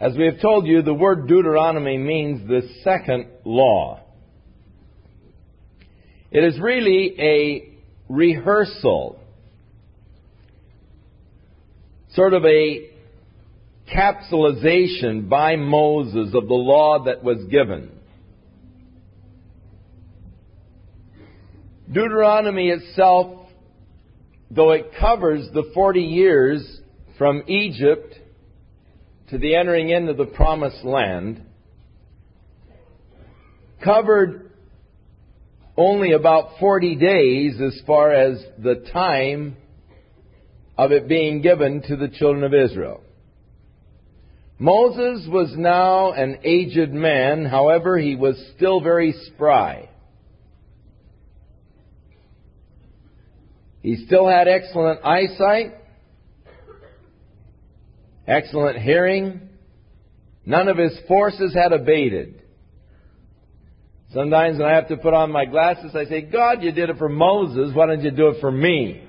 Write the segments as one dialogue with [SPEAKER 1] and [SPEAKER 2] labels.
[SPEAKER 1] As we have told you, the word Deuteronomy means the second law. It is really a rehearsal, sort of a capsulization by Moses of the law that was given. Deuteronomy itself, though it covers the 40 years from Egypt to the entering into the Promised Land, covered only about 40 days as far as the time of it being given to the children of Israel. Moses was now an aged man, however, he was still very spry. He still had excellent eyesight, excellent hearing. None of his forces had abated. Sometimes when I have to put on my glasses, I say, God, you did it for Moses, why don't you do it for me?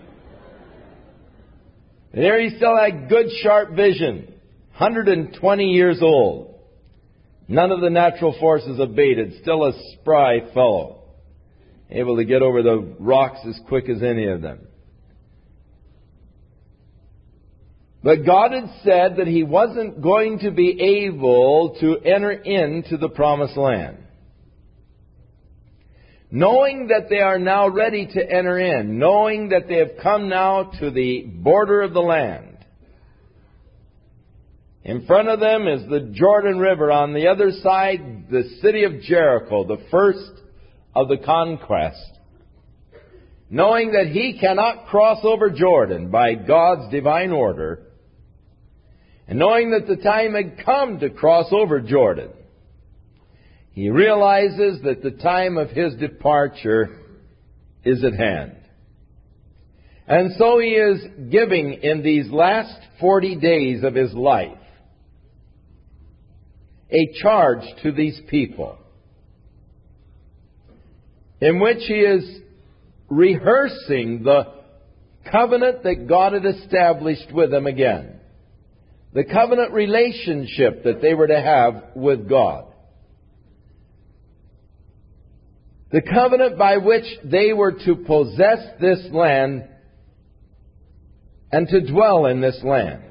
[SPEAKER 1] And here he still had good, sharp vision. 120 years old. None of the natural forces abated. Still a spry fellow. Able to get over the rocks as quick as any of them. But God had said that He wasn't going to be able to enter into the Promised Land. Knowing that they are now ready to enter in, knowing that they have come now to the border of the land, in front of them is the Jordan River. On the other side, the city of Jericho, the first of the conquest. Knowing that he cannot cross over Jordan by God's divine order, and knowing that the time had come to cross over Jordan, he realizes that the time of his departure is at hand. And so he is giving in these last 40 days of his life a charge to these people in which he is rehearsing the covenant that God had established with them again. The covenant relationship that they were to have with God. The covenant by which they were to possess this land and to dwell in this land.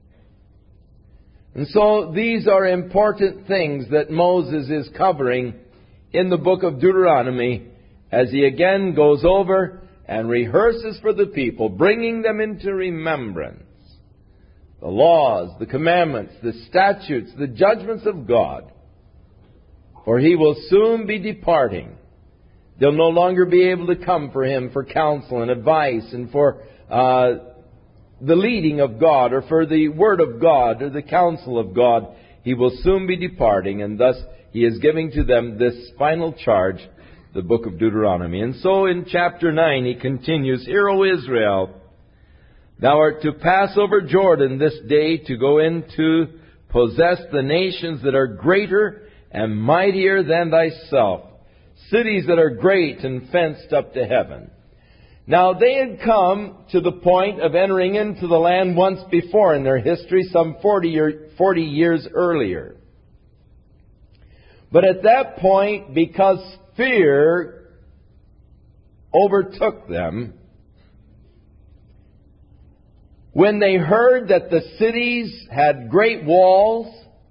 [SPEAKER 1] And so these are important things that Moses is covering in the book of Deuteronomy as he again goes over and rehearses for the people, bringing them into remembrance the laws, the commandments, the statutes, the judgments of God. For he will soon be departing. They'll no longer be able to come for him for counsel and advice and for the leading of God or for the word of God or the counsel of God. He will soon be departing, and thus he is giving to them this final charge, the book of Deuteronomy. And so in chapter 9 he continues, Hear, O Israel, thou art to pass over Jordan this day to go in to possess the nations that are greater and mightier than thyself, cities that are great and fenced up to heaven. Now, they had come to the point of entering into the land once before in their history, some 40 years earlier. But at that point, because fear overtook them, when they heard that the cities had great walls,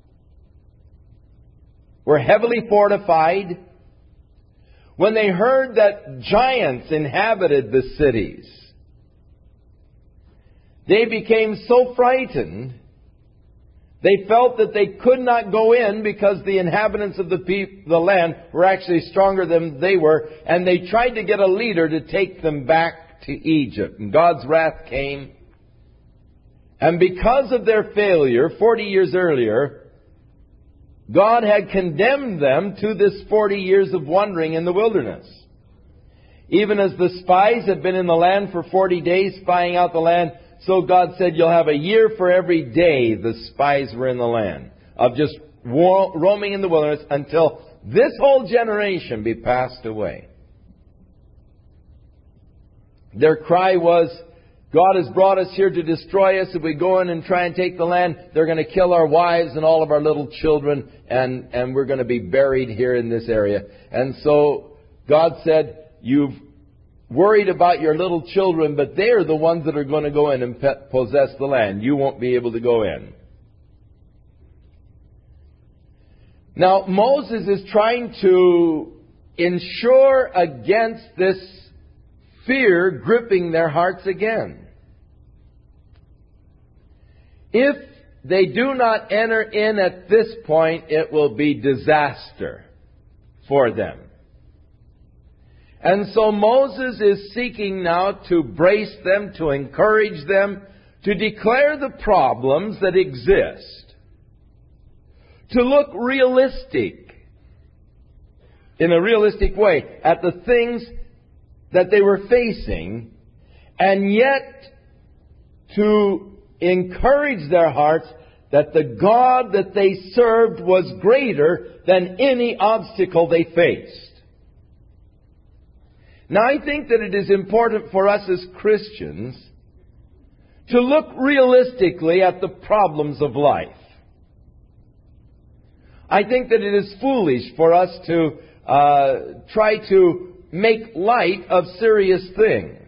[SPEAKER 1] were heavily fortified, when they heard that giants inhabited the cities, they became so frightened, they felt that they could not go in because the inhabitants of the land were actually stronger than they were, and they tried to get a leader to take them back to Egypt. And God's wrath came. And because of their failure 40 years earlier, God had condemned them to this 40 years of wandering in the wilderness. Even as the spies had been in the land for 40 days spying out the land, so God said, you'll have a year for every day the spies were in the land, of just roaming in the wilderness until this whole generation be passed away. Their cry was God has brought us here to destroy us. If we go in and try and take the land, they're going to kill our wives and all of our little children, and we're going to be buried here in this area. And so God said, you've worried about your little children, but they're the ones that are going to go in and possess the land. You won't be able to go in. Now, Moses is trying to ensure against this fear gripping their hearts again. If they do not enter in at this point, it will be disaster for them. And so Moses is seeking now to brace them, to encourage them, to declare the problems that exist, to look realistic, in a realistic way, at the things that they were facing, and yet to encourage their hearts that the God that they served was greater than any obstacle they faced. Now, I think that it is important for us as Christians to look realistically at the problems of life. I think that it is foolish for us to try to make light of serious things.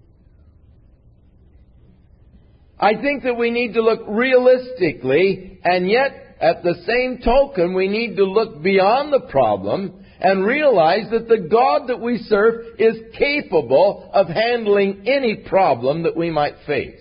[SPEAKER 1] I think that we need to look realistically, and yet, at the same token, we need to look beyond the problem and realize that the God that we serve is capable of handling any problem that we might face.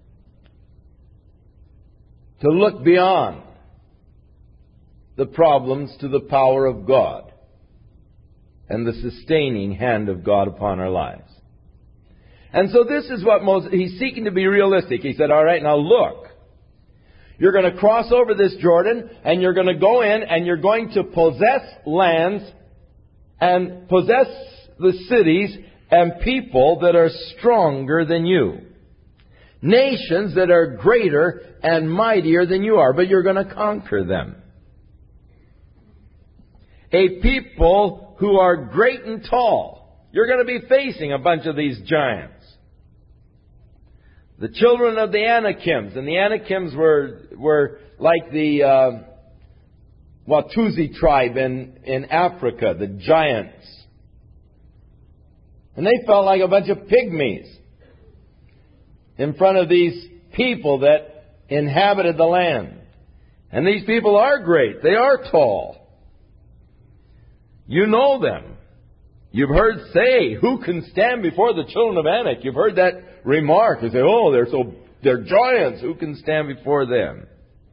[SPEAKER 1] To look beyond the problems to the power of God and the sustaining hand of God upon our lives. And so this is what Moses, he's seeking to be realistic. He said, all right, now look, you're going to cross over this Jordan, and you're going to go in, and you're going to possess lands and possess the cities and people that are stronger than you. Nations that are greater and mightier than you are, but you're going to conquer them. A people who are great and tall. You're going to be facing a bunch of these giants. The children of the Anakims, and the Anakims were like the Watusi tribe in Africa, the giants. And they felt like a bunch of pygmies in front of these people that inhabited the land. And these people are great. They are tall. You know them. You've heard say, who can stand before the children of Anak? You've heard that remark. You say, oh, they're giants. Who can stand before them?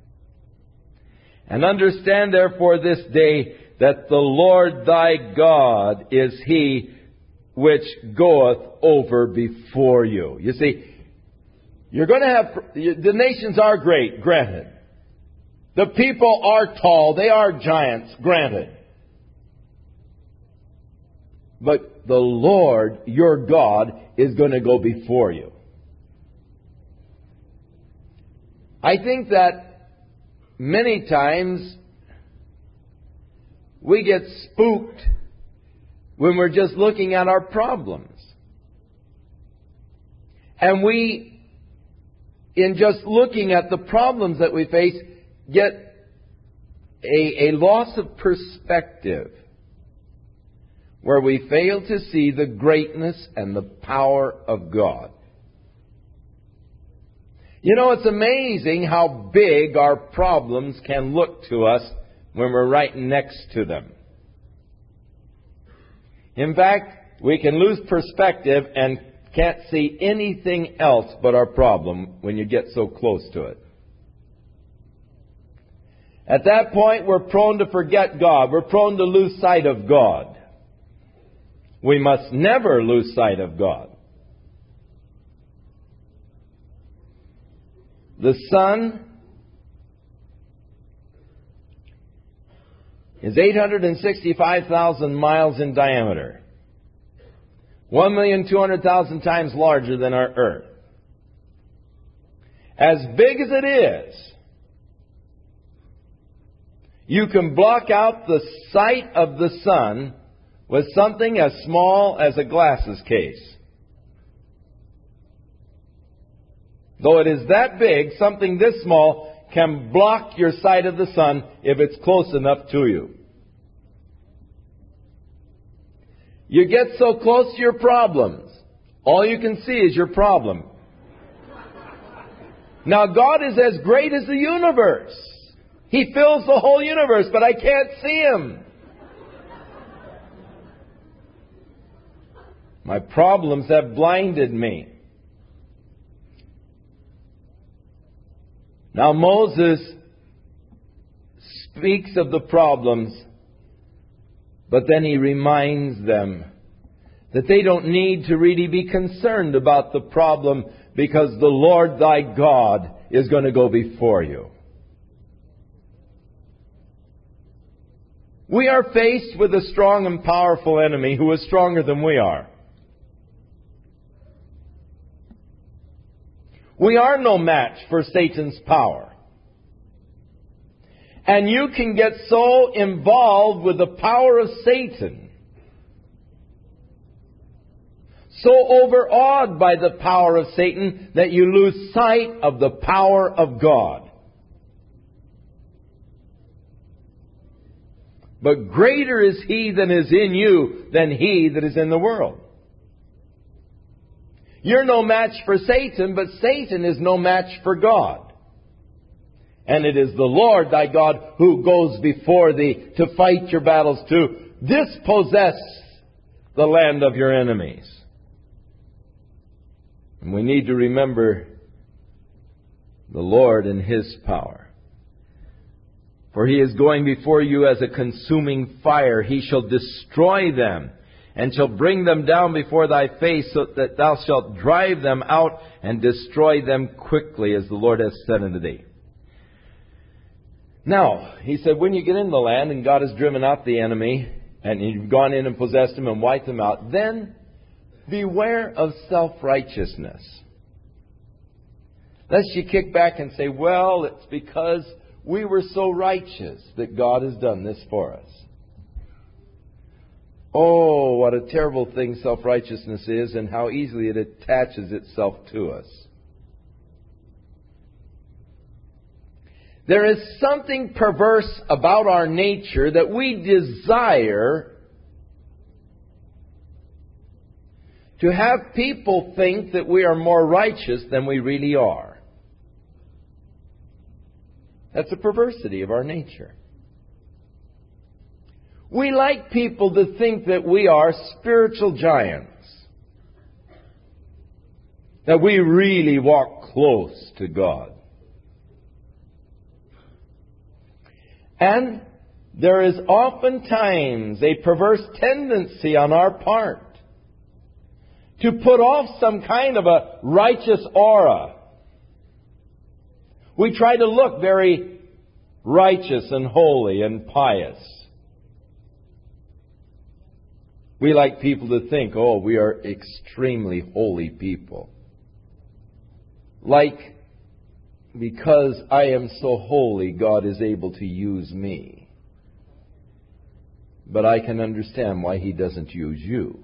[SPEAKER 1] And understand therefore this day that the Lord thy God is He which goeth over before you. You see, you're going to have, the nations are great, granted. The people are tall. They are giants, granted. But the Lord, your God, is going to go before you. I think that many times we get spooked when we're just looking at our problems. And we, in just looking at the problems that we face, get a loss of perspective, where we fail to see the greatness and the power of God. You know, it's amazing how big our problems can look to us when we're right next to them. In fact, we can lose perspective and can't see anything else but our problem when you get so close to it. At that point, we're prone to forget God. We're prone to lose sight of God. We must never lose sight of God. The sun is 865,000 miles in diameter. 1,200,000 times larger than our Earth. As big as it is, you can block out the sight of the sun with something as small as a glasses case. Though it is that big, something this small can block your sight of the sun if it's close enough to you. You get so close to your problems, all you can see is your problem. Now God is as great as the universe. He fills the whole universe, but I can't see Him. My problems have blinded me. Now Moses speaks of the problems, but then he reminds them that they don't need to really be concerned about the problem, because the Lord thy God is going to go before you. We are faced with a strong and powerful enemy who is stronger than we are. We are no match for Satan's power. And you can get so involved with the power of Satan, so overawed by the power of Satan, that you lose sight of the power of God. But greater is He that is in you than he that is in the world. You're no match for Satan, but Satan is no match for God. And it is the Lord thy God who goes before thee to fight your battles, to dispossess the land of your enemies. And we need to remember the Lord and His power. For He is going before you as a consuming fire. He shall destroy them, and shall bring them down before thy face, so that thou shalt drive them out and destroy them quickly, as the Lord has said unto thee. Now, He said, when you get in the land and God has driven out the enemy, and you've gone in and possessed them and wiped them out, then beware of self-righteousness. Lest you kick back and say, well, it's because we were so righteous that God has done this for us. Oh, what a terrible thing self-righteousness is, and how easily it attaches itself to us. There is something perverse about our nature that we desire to have people think that we are more righteous than we really are. That's a perversity of our nature. We like people to think that we are spiritual giants, that we really walk close to God. And there is oftentimes a perverse tendency on our part to put off some kind of a righteous aura. We try to look very righteous and holy and pious. We like people to think, oh, we are extremely holy people. Like, because I am so holy, God is able to use me. But I can understand why He doesn't use you.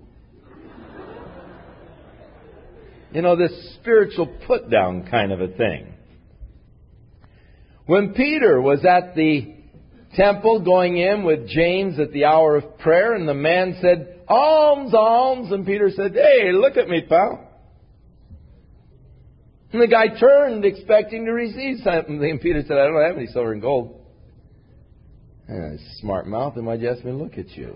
[SPEAKER 1] You know, this spiritual put-down kind of a thing. When Peter was at the temple going in with James at the hour of prayer, and the man said, alms, alms, and Peter said, hey, look at me, pal. And the guy turned expecting to receive something, and Peter said, I don't have any silver and gold. And smart mouth, and why'd you ask me to look at you?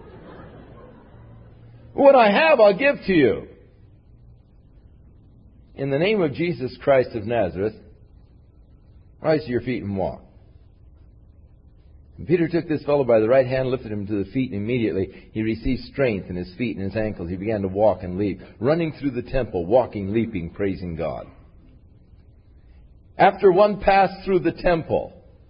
[SPEAKER 1] What I have, I'll give to you. In the name of Jesus Christ of Nazareth, rise to your feet and walk. And Peter took this fellow by the right hand, lifted him to the feet, and immediately he received strength in his feet and his ankles. He began to walk and leap, running through the temple, walking, leaping, praising God. After one passed through the temple,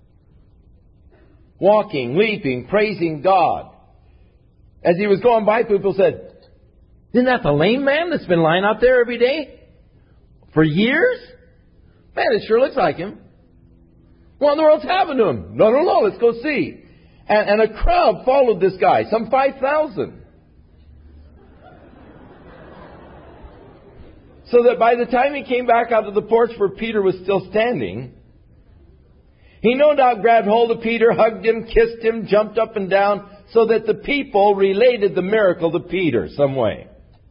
[SPEAKER 1] walking, leaping, praising God, as he was going by, people said, isn't that the lame man that's been lying out there every day for years? Man, it sure looks like him. What in the world's happened to him? No, let's go see. And a crowd followed this guy, some 5,000. So that by the time he came back out of the porch where Peter was still standing, he no doubt grabbed hold of Peter, hugged him, kissed him, jumped up and down, so that the people related the miracle to Peter some way.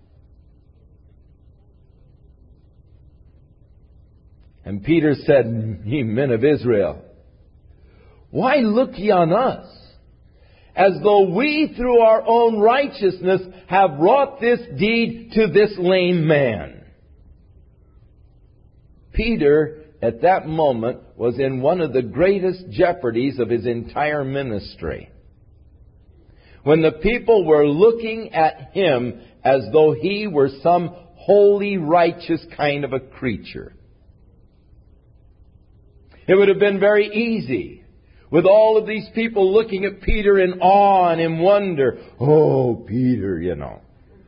[SPEAKER 1] And Peter said, "Ye men of Israel, why look ye on us, as though we through our own righteousness have wrought this deed to this lame man?" Peter, at that moment, was in one of the greatest jeopardies of his entire ministry. When the people were looking at him as though he were some holy, righteous kind of a creature. It would have been very easy, with all of these people looking at Peter in awe and in wonder. "Oh, Peter, you know,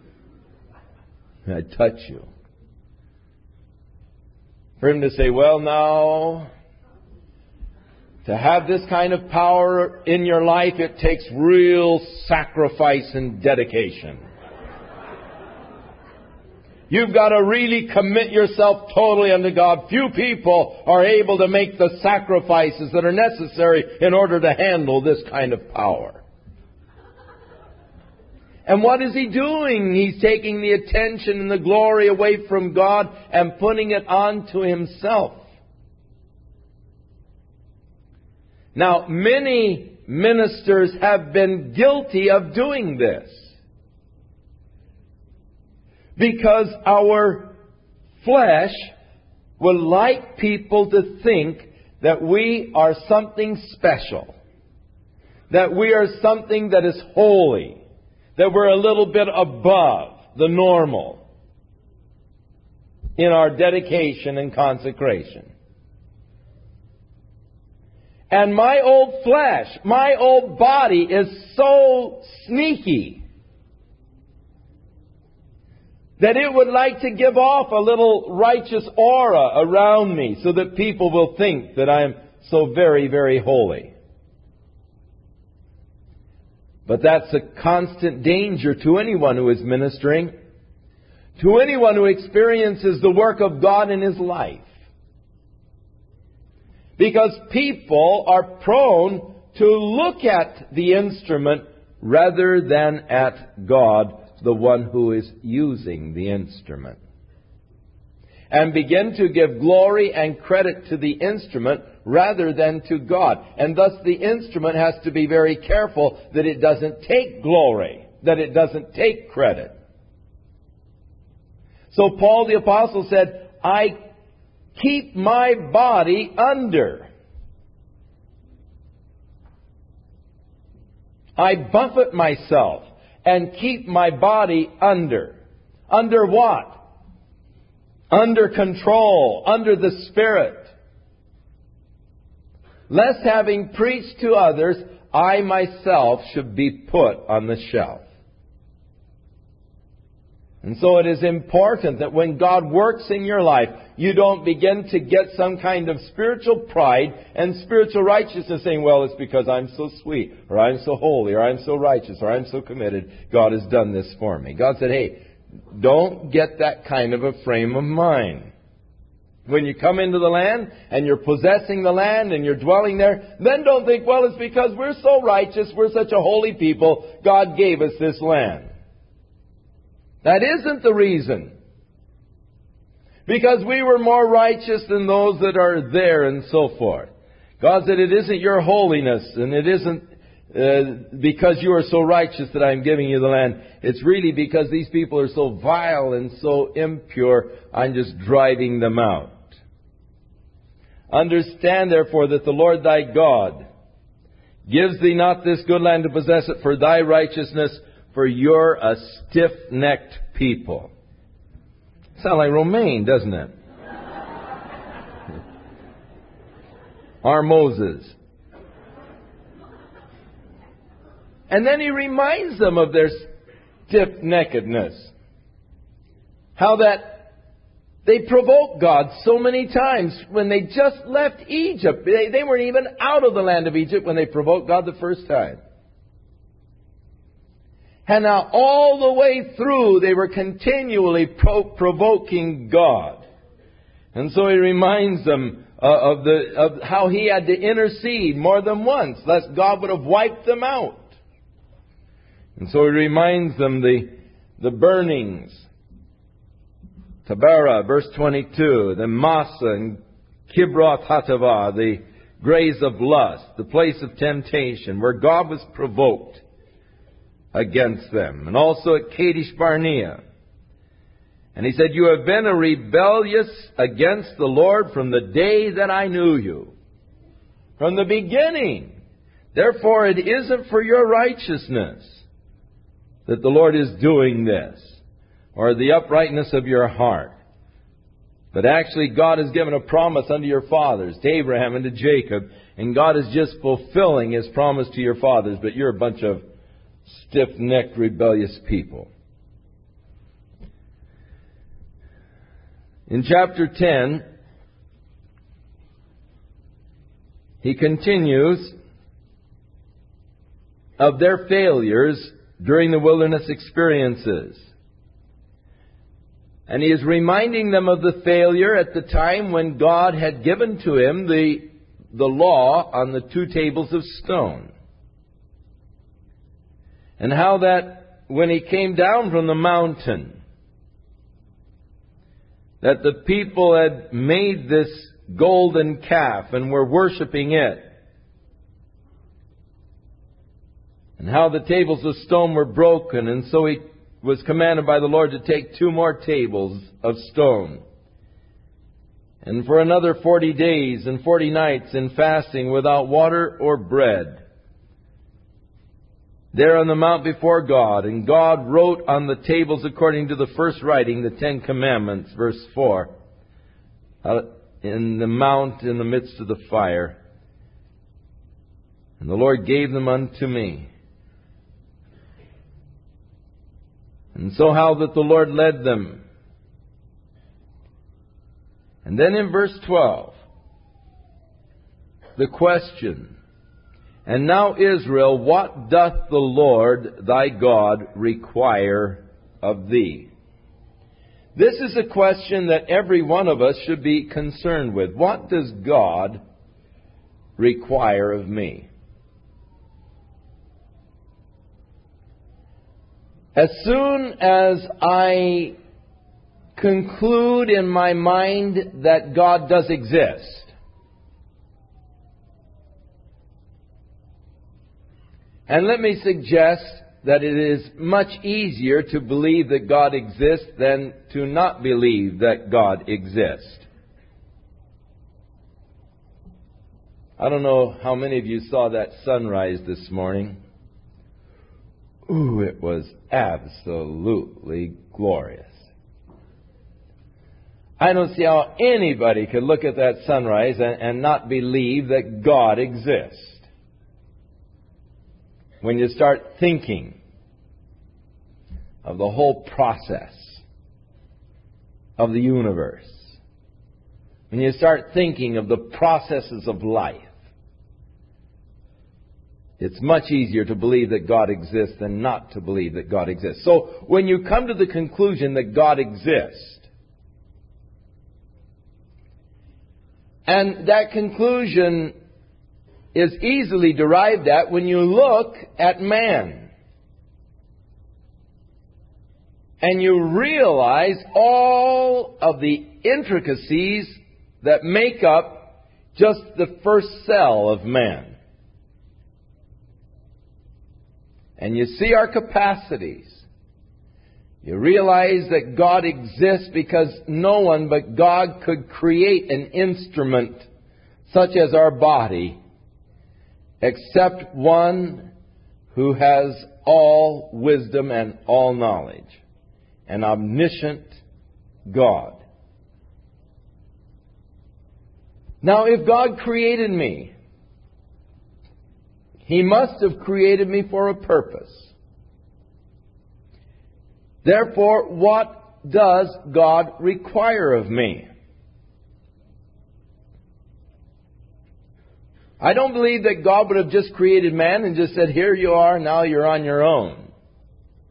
[SPEAKER 1] I touch you." For him to say, "Well, now, to have this kind of power in your life, it takes real sacrifice and dedication. You've got to really commit yourself totally unto God. Few people are able to make the sacrifices that are necessary in order to handle this kind of power." And what is he doing? He's taking the attention and the glory away from God and putting it onto himself. Now, many ministers have been guilty of doing this, because our flesh would like people to think that we are something special, that we are something that is holy, that we're a little bit above the normal in our dedication and consecration. And my old flesh, my old body is so sneaky that it would like to give off a little righteous aura around me so that people will think that I am so very, very holy. But that's a constant danger to anyone who is ministering, to anyone who experiences the work of God in his life. Because people are prone to look at the instrument rather than at God, the one who is using the instrument, and begin to give glory and credit to the instrument rather than to God. And thus the instrument has to be very careful that it doesn't take glory, that it doesn't take credit. So Paul the Apostle said, "I keep my body under. I buffet myself and keep my body under." Under what? Under control, under the Spirit. Lest having preached to others, I myself should be put on the shelf. And so it is important that when God works in your life, you don't begin to get some kind of spiritual pride and spiritual righteousness saying, "Well, it's because I'm so sweet, or I'm so holy, or I'm so righteous, or I'm so committed, God has done this for me." God said, "Hey, don't get that kind of a frame of mind. When you come into the land and you're possessing the land and you're dwelling there, then don't think, well, it's because we're so righteous, we're such a holy people, God gave us this land." That isn't the reason. Because we were more righteous than those that are there and so forth. God said, "It isn't your holiness, and it isn't because you are so righteous that I'm giving you the land. It's really because these people are so vile and so impure, I'm just driving them out. Understand, therefore, that the Lord thy God gives thee not this good land to possess it for thy righteousness, for you're a stiff-necked people." Sound like Romaine, doesn't it? Our Moses. And then he reminds them of their stiff-neckedness. How that they provoked God so many times when they just left Egypt. They weren't even out of the land of Egypt when they provoked God the first time. And now all the way through they were continually provoking God. And so he reminds them of how he had to intercede more than once, lest God would have wiped them out. And so he reminds them the burnings. Taberah, verse 22, the Massa and Kibroth Hattaavah, the graves of lust, the place of temptation, where God was provoked against them. And also at Kadesh Barnea. And he said, you have been a rebellious against the Lord from the day that I knew you. From the beginning. Therefore it isn't for your righteousness that the Lord is doing this, or the uprightness of your heart. But actually God has given a promise unto your fathers, to Abraham and to Jacob, and God is just fulfilling His promise to your fathers, but you're a bunch of stiff-necked, rebellious people. In chapter 10, he continues of their failures during the wilderness experiences. And he is reminding them of the failure at the time when God had given to him the law on the 2 tables of stone. And how that when he came down from the mountain, that the people had made this golden calf and were worshiping it. And how the tables of stone were broken, and so he was commanded by the Lord to take 2 more tables of stone. And for another 40 days and 40 nights in fasting without water or bread, there on the mount before God. And God wrote on the tables according to the first writing, the 10 Commandments, verse 4, in the mount in the midst of the fire. And the Lord gave them unto me. And so how that the Lord led them. And then in verse 12, the question, and now Israel, what doth the Lord thy God require of thee? This is a question that every one of us should be concerned with. What does God require of me? As soon as I conclude in my mind that God does exist, and let me suggest that it is much easier to believe that God exists than to not believe that God exists. I don't know how many of you saw that sunrise this morning. Ooh, it was absolutely glorious. I don't see how anybody could look at that sunrise and not believe that God exists. When you start thinking of the whole process of the universe, when you start thinking of the processes of life, it's much easier to believe that God exists than not to believe that God exists. So when you come to the conclusion that God exists, and that conclusion is easily derived at when you look at man, and you realize all of the intricacies that make up just the first cell of man. And you see our capacities. You realize that God exists because no one but God could create an instrument such as our body except one who has all wisdom and all knowledge, an omniscient God. Now, if God created me, He must have created me for a purpose. Therefore, what does God require of me? I don't believe that God would have just created man and just said, here you are, now you're on your own.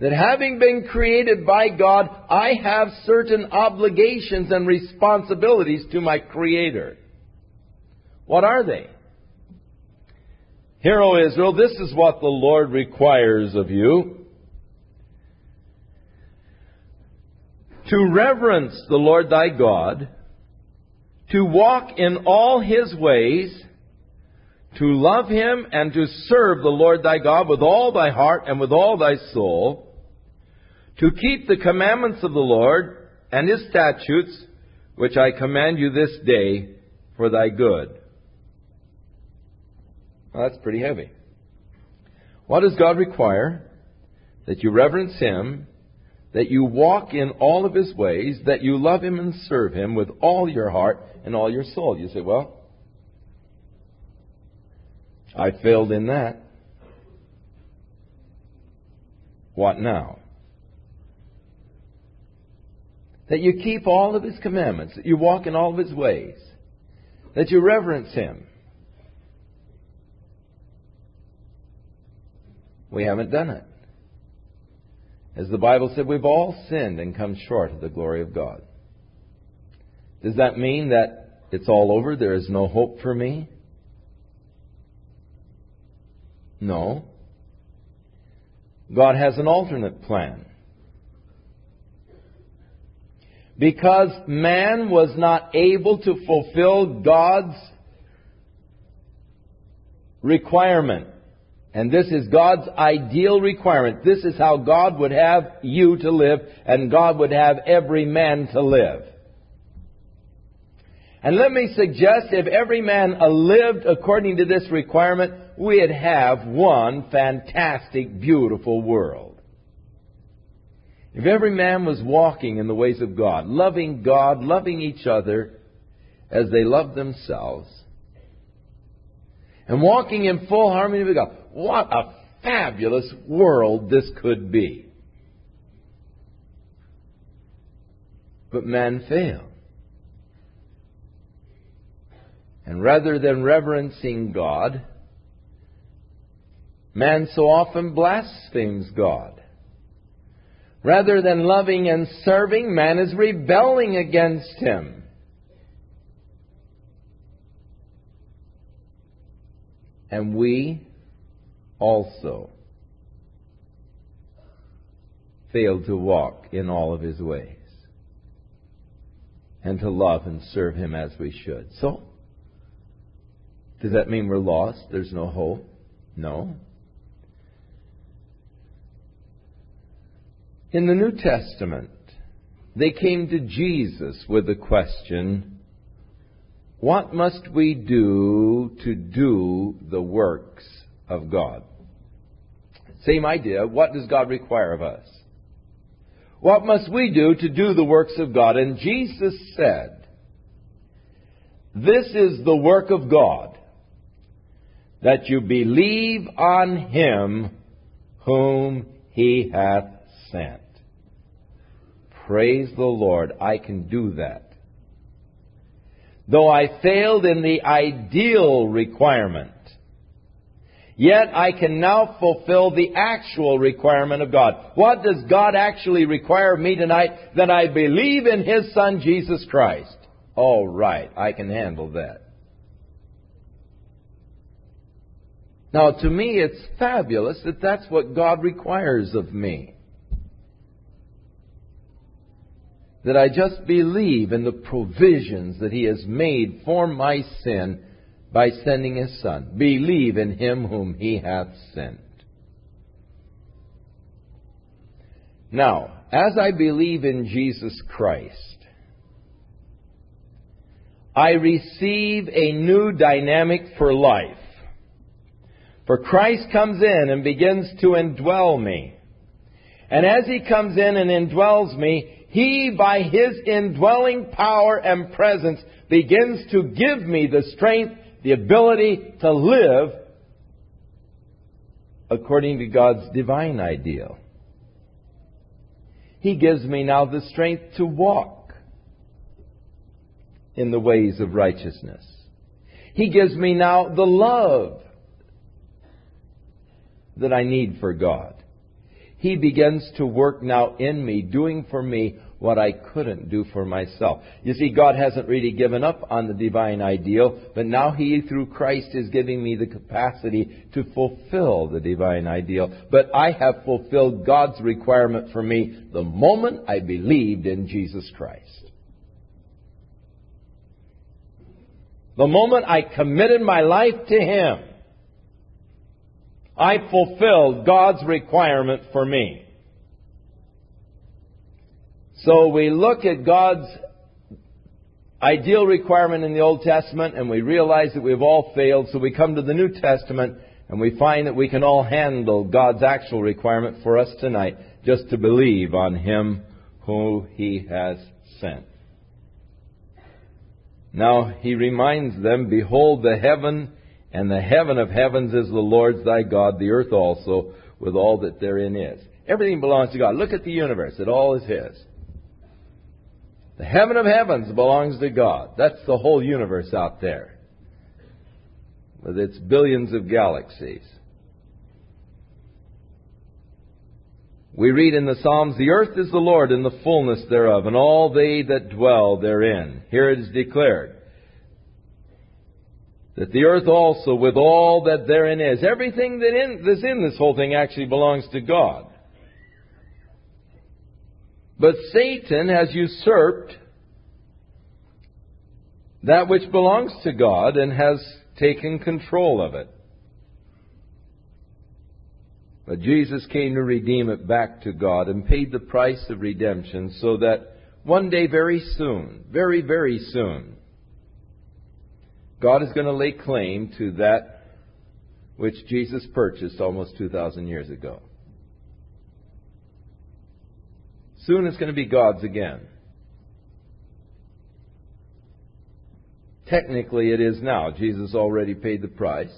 [SPEAKER 1] that having been created by God, I have certain obligations and responsibilities to my Creator. What are they? Hear, O Israel, this is what the Lord requires of you. To reverence the Lord thy God, to walk in all His ways, to love Him and to serve the Lord thy God with all thy heart and with all thy soul, to keep the commandments of the Lord and His statutes, which I command you this day for thy good. Well, that's pretty heavy. What does God require? That you reverence Him, that you walk in all of His ways, that you love Him and serve Him with all your heart and all your soul. You say, well, I failed in that. What now? That you keep all of His commandments, that you walk in all of His ways, that you reverence Him. We haven't done it. As the Bible said, we've all sinned and come short of the glory of God. Does that mean that it's all over? There is no hope for me? No. God has an alternate plan. Because man was not able to fulfill God's requirement. And this is God's ideal requirement. This is how God would have you to live, and God would have every man to live. And let me suggest, if every man lived according to this requirement, we'd have one fantastic, beautiful world. If every man was walking in the ways of God, loving each other as they love themselves, and walking in full harmony with God, what a fabulous world this could be. But man failed. And rather than reverencing God, man so often blasphemes God. Rather than loving and serving, man is rebelling against Him. And we also fail to walk in all of His ways and to love and serve Him as we should. So, does that mean we're lost? There's no hope? No. In the New Testament, they came to Jesus with the question, what must we do to do the works of God? Same idea. What does God require of us? What must we do to do the works of God? And Jesus said, this is the work of God, that you believe on Him whom He hath sent. Praise the Lord, I can do that. Though I failed in the ideal requirement, yet I can now fulfill the actual requirement of God. What does God actually require of me tonight? That I believe in His Son, Jesus Christ. All right, I can handle that. Now, to me, it's fabulous that that's what God requires of me. That I just believe in the provisions that He has made for my sin by sending His Son. Believe in Him whom He hath sent. Now, as I believe in Jesus Christ, I receive a new dynamic for life. For Christ comes in and begins to indwell me. And as He comes in and indwells me, He, by His indwelling power and presence, begins to give me the strength, the ability to live according to God's divine ideal. He gives me now the strength to walk in the ways of righteousness. He gives me now the love that I need for God. He begins to work now in me, doing for me what I couldn't do for myself. You see, God hasn't really given up on the divine ideal, but now He, through Christ, is giving me the capacity to fulfill the divine ideal. But I have fulfilled God's requirement for me the moment I believed in Jesus Christ. The moment I committed my life to Him, I fulfilled God's requirement for me. So we look at God's ideal requirement in the Old Testament and we realize that we've all failed. So we come to the New Testament and we find that we can all handle God's actual requirement for us tonight, just to believe on Him who He has sent. Now He reminds them, "Behold, the heaven and the heaven of heavens is the Lord's thy God, the earth also, with all that therein is." Everything belongs to God. Look at the universe. It all is His. The heaven of heavens belongs to God. That's the whole universe out there, with its billions of galaxies. We read in the Psalms, "The earth is the Lord and the fullness thereof, and all they that dwell therein." Here it is declared that the earth also, with all that therein is, everything that's in this whole thing actually belongs to God. But Satan has usurped that which belongs to God and has taken control of it. But Jesus came to redeem it back to God and paid the price of redemption, so that one day, very soon, very, very soon, God is going to lay claim to that which Jesus purchased almost 2,000 years ago. Soon it's going to be God's again. Technically it is now. Jesus already paid the price.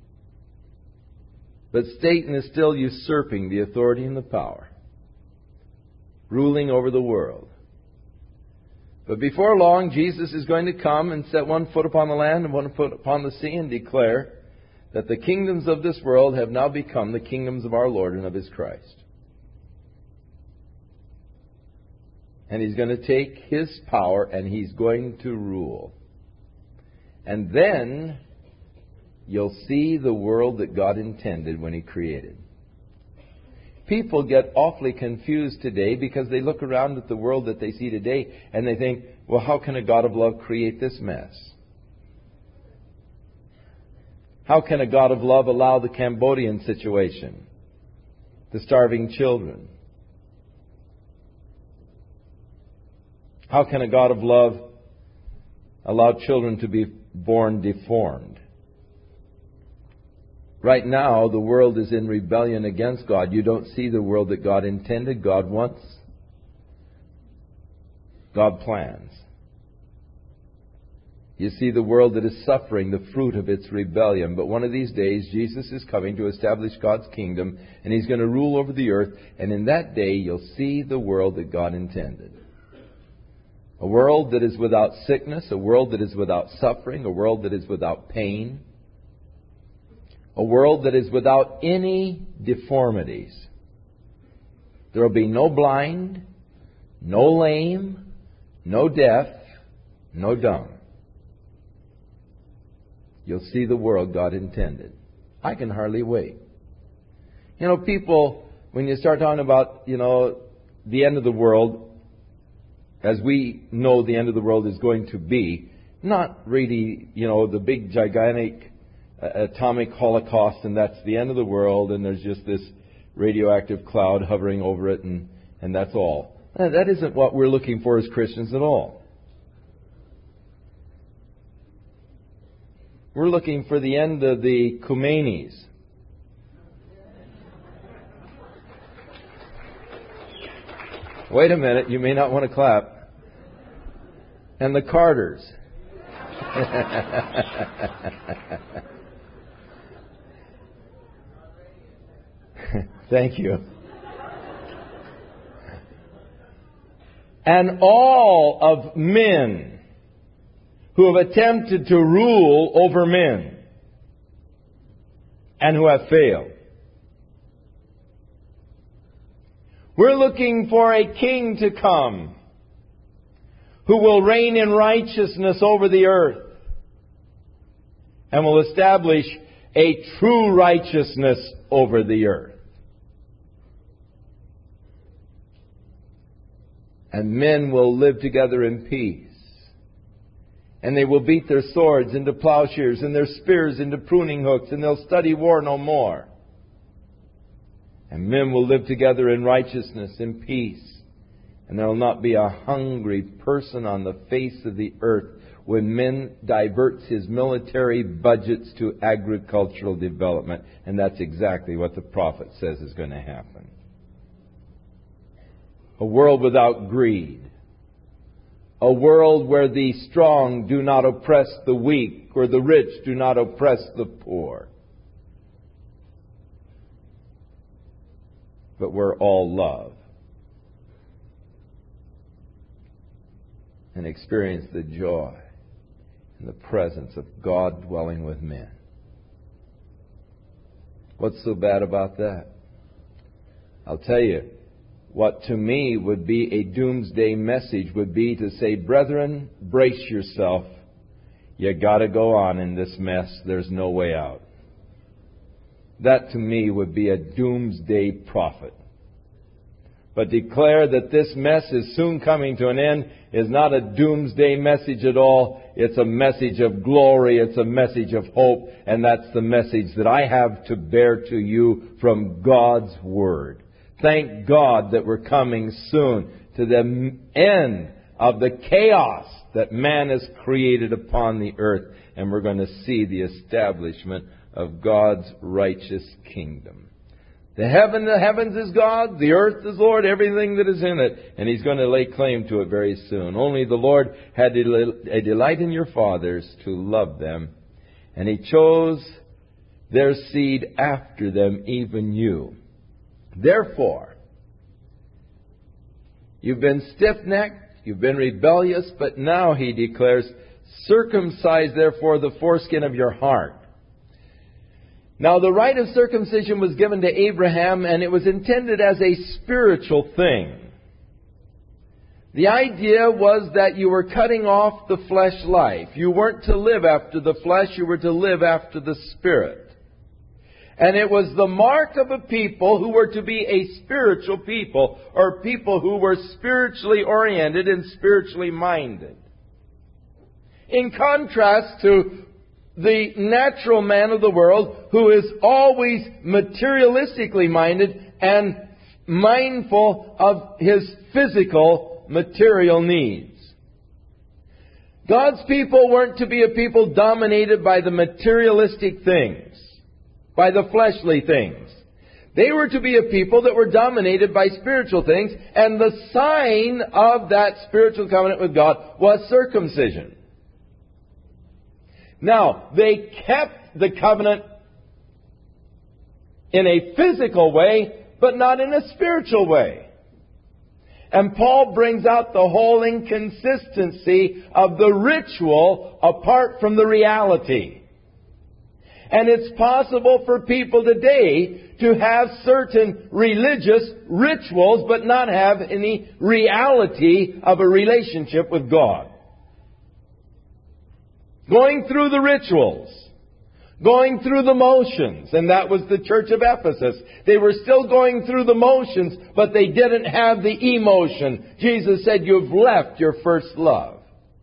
[SPEAKER 1] But Satan is still usurping the authority and the power, ruling over the world. But before long, Jesus is going to come and set one foot upon the land and one foot upon the sea and declare that the kingdoms of this world have now become the kingdoms of our Lord and of His Christ. And He's going to take His power and He's going to rule. And then you'll see the world that God intended when He created. People get awfully confused today because they look around at the world that they see today and they think, well, how can a God of love create this mess? How can a God of love allow the Cambodian situation, the starving children? How can a God of love allow children to be born deformed? Right now, the world is in rebellion against God. You don't see the world that God intended, God wants, God plans. You see the world that is suffering the fruit of its rebellion. But one of these days, Jesus is coming to establish God's kingdom, and He's going to rule over the earth. And in that day, you'll see the world that God intended. A world that is without sickness, a world that is without suffering, a world that is without pain, a world that is without any deformities. There will be no blind, no lame, no deaf, no dumb. You'll see the world God intended. I can hardly wait. You know, people, when you start talking about, the end of the world, as we know the end of the world is going to be, not really, the big, gigantic atomic holocaust, and that's the end of the world, and there's just this radioactive cloud hovering over it, and that's all. That isn't what we're looking for as Christians at all. We're looking for the end of the Khomeinis. Wait a minute, you may not want to clap. And the Carters. Thank you. And all of men who have attempted to rule over men and who have failed. We're looking for a king to come who will reign in righteousness over the earth and will establish a true righteousness over the earth. And men will live together in peace. And they will beat their swords into plowshares and their spears into pruning hooks, and they'll study war no more. And men will live together in righteousness and peace. And there will not be a hungry person on the face of the earth when men diverts his military budgets to agricultural development. And that's exactly what the prophet says is going to happen. A world without greed. A world where the strong do not oppress the weak, where the rich do not oppress the poor. But where all love and experience the joy and the presence of God dwelling with men. What's so bad about that? I'll tell you, what to me would be a doomsday message would be to say, brethren, brace yourself. You got to go on in this mess. There's no way out. That to me would be a doomsday prophet. But declare that this mess is soon coming to an end is not a doomsday message at all. It's a message of glory. It's a message of hope. And that's the message that I have to bear to you from God's Word. Thank God that we're coming soon to the end of the chaos that man has created upon the earth. And we're going to see the establishment of God's righteous kingdom. The heavens is God, the earth is Lord, everything that is in it. And He's going to lay claim to it very soon. Only the Lord had a delight in your fathers to love them. And He chose their seed after them, even you. Therefore, you've been stiff-necked, you've been rebellious, but now, He declares, circumcise therefore the foreskin of your heart. Now, the rite of circumcision was given to Abraham, and it was intended as a spiritual thing. The idea was that you were cutting off the flesh life. You weren't to live after the flesh, you were to live after the Spirit. And it was the mark of a people who were to be a spiritual people, or people who were spiritually oriented and spiritually minded. In contrast to the natural man of the world who is always materialistically minded and mindful of his physical material needs. God's people weren't to be a people dominated by the materialistic things, by the fleshly things. They were to be a people that were dominated by spiritual things, and the sign of that spiritual covenant with God was circumcision. Now, they kept the covenant in a physical way, but not in a spiritual way. And Paul brings out the whole inconsistency of the ritual apart from the reality. And it's possible for people today to have certain religious rituals but not have any reality of a relationship with God. Going through the rituals, going through the motions, and that was the church of Ephesus. They were still going through the motions, but they didn't have the emotion. Jesus said, you've left your first love.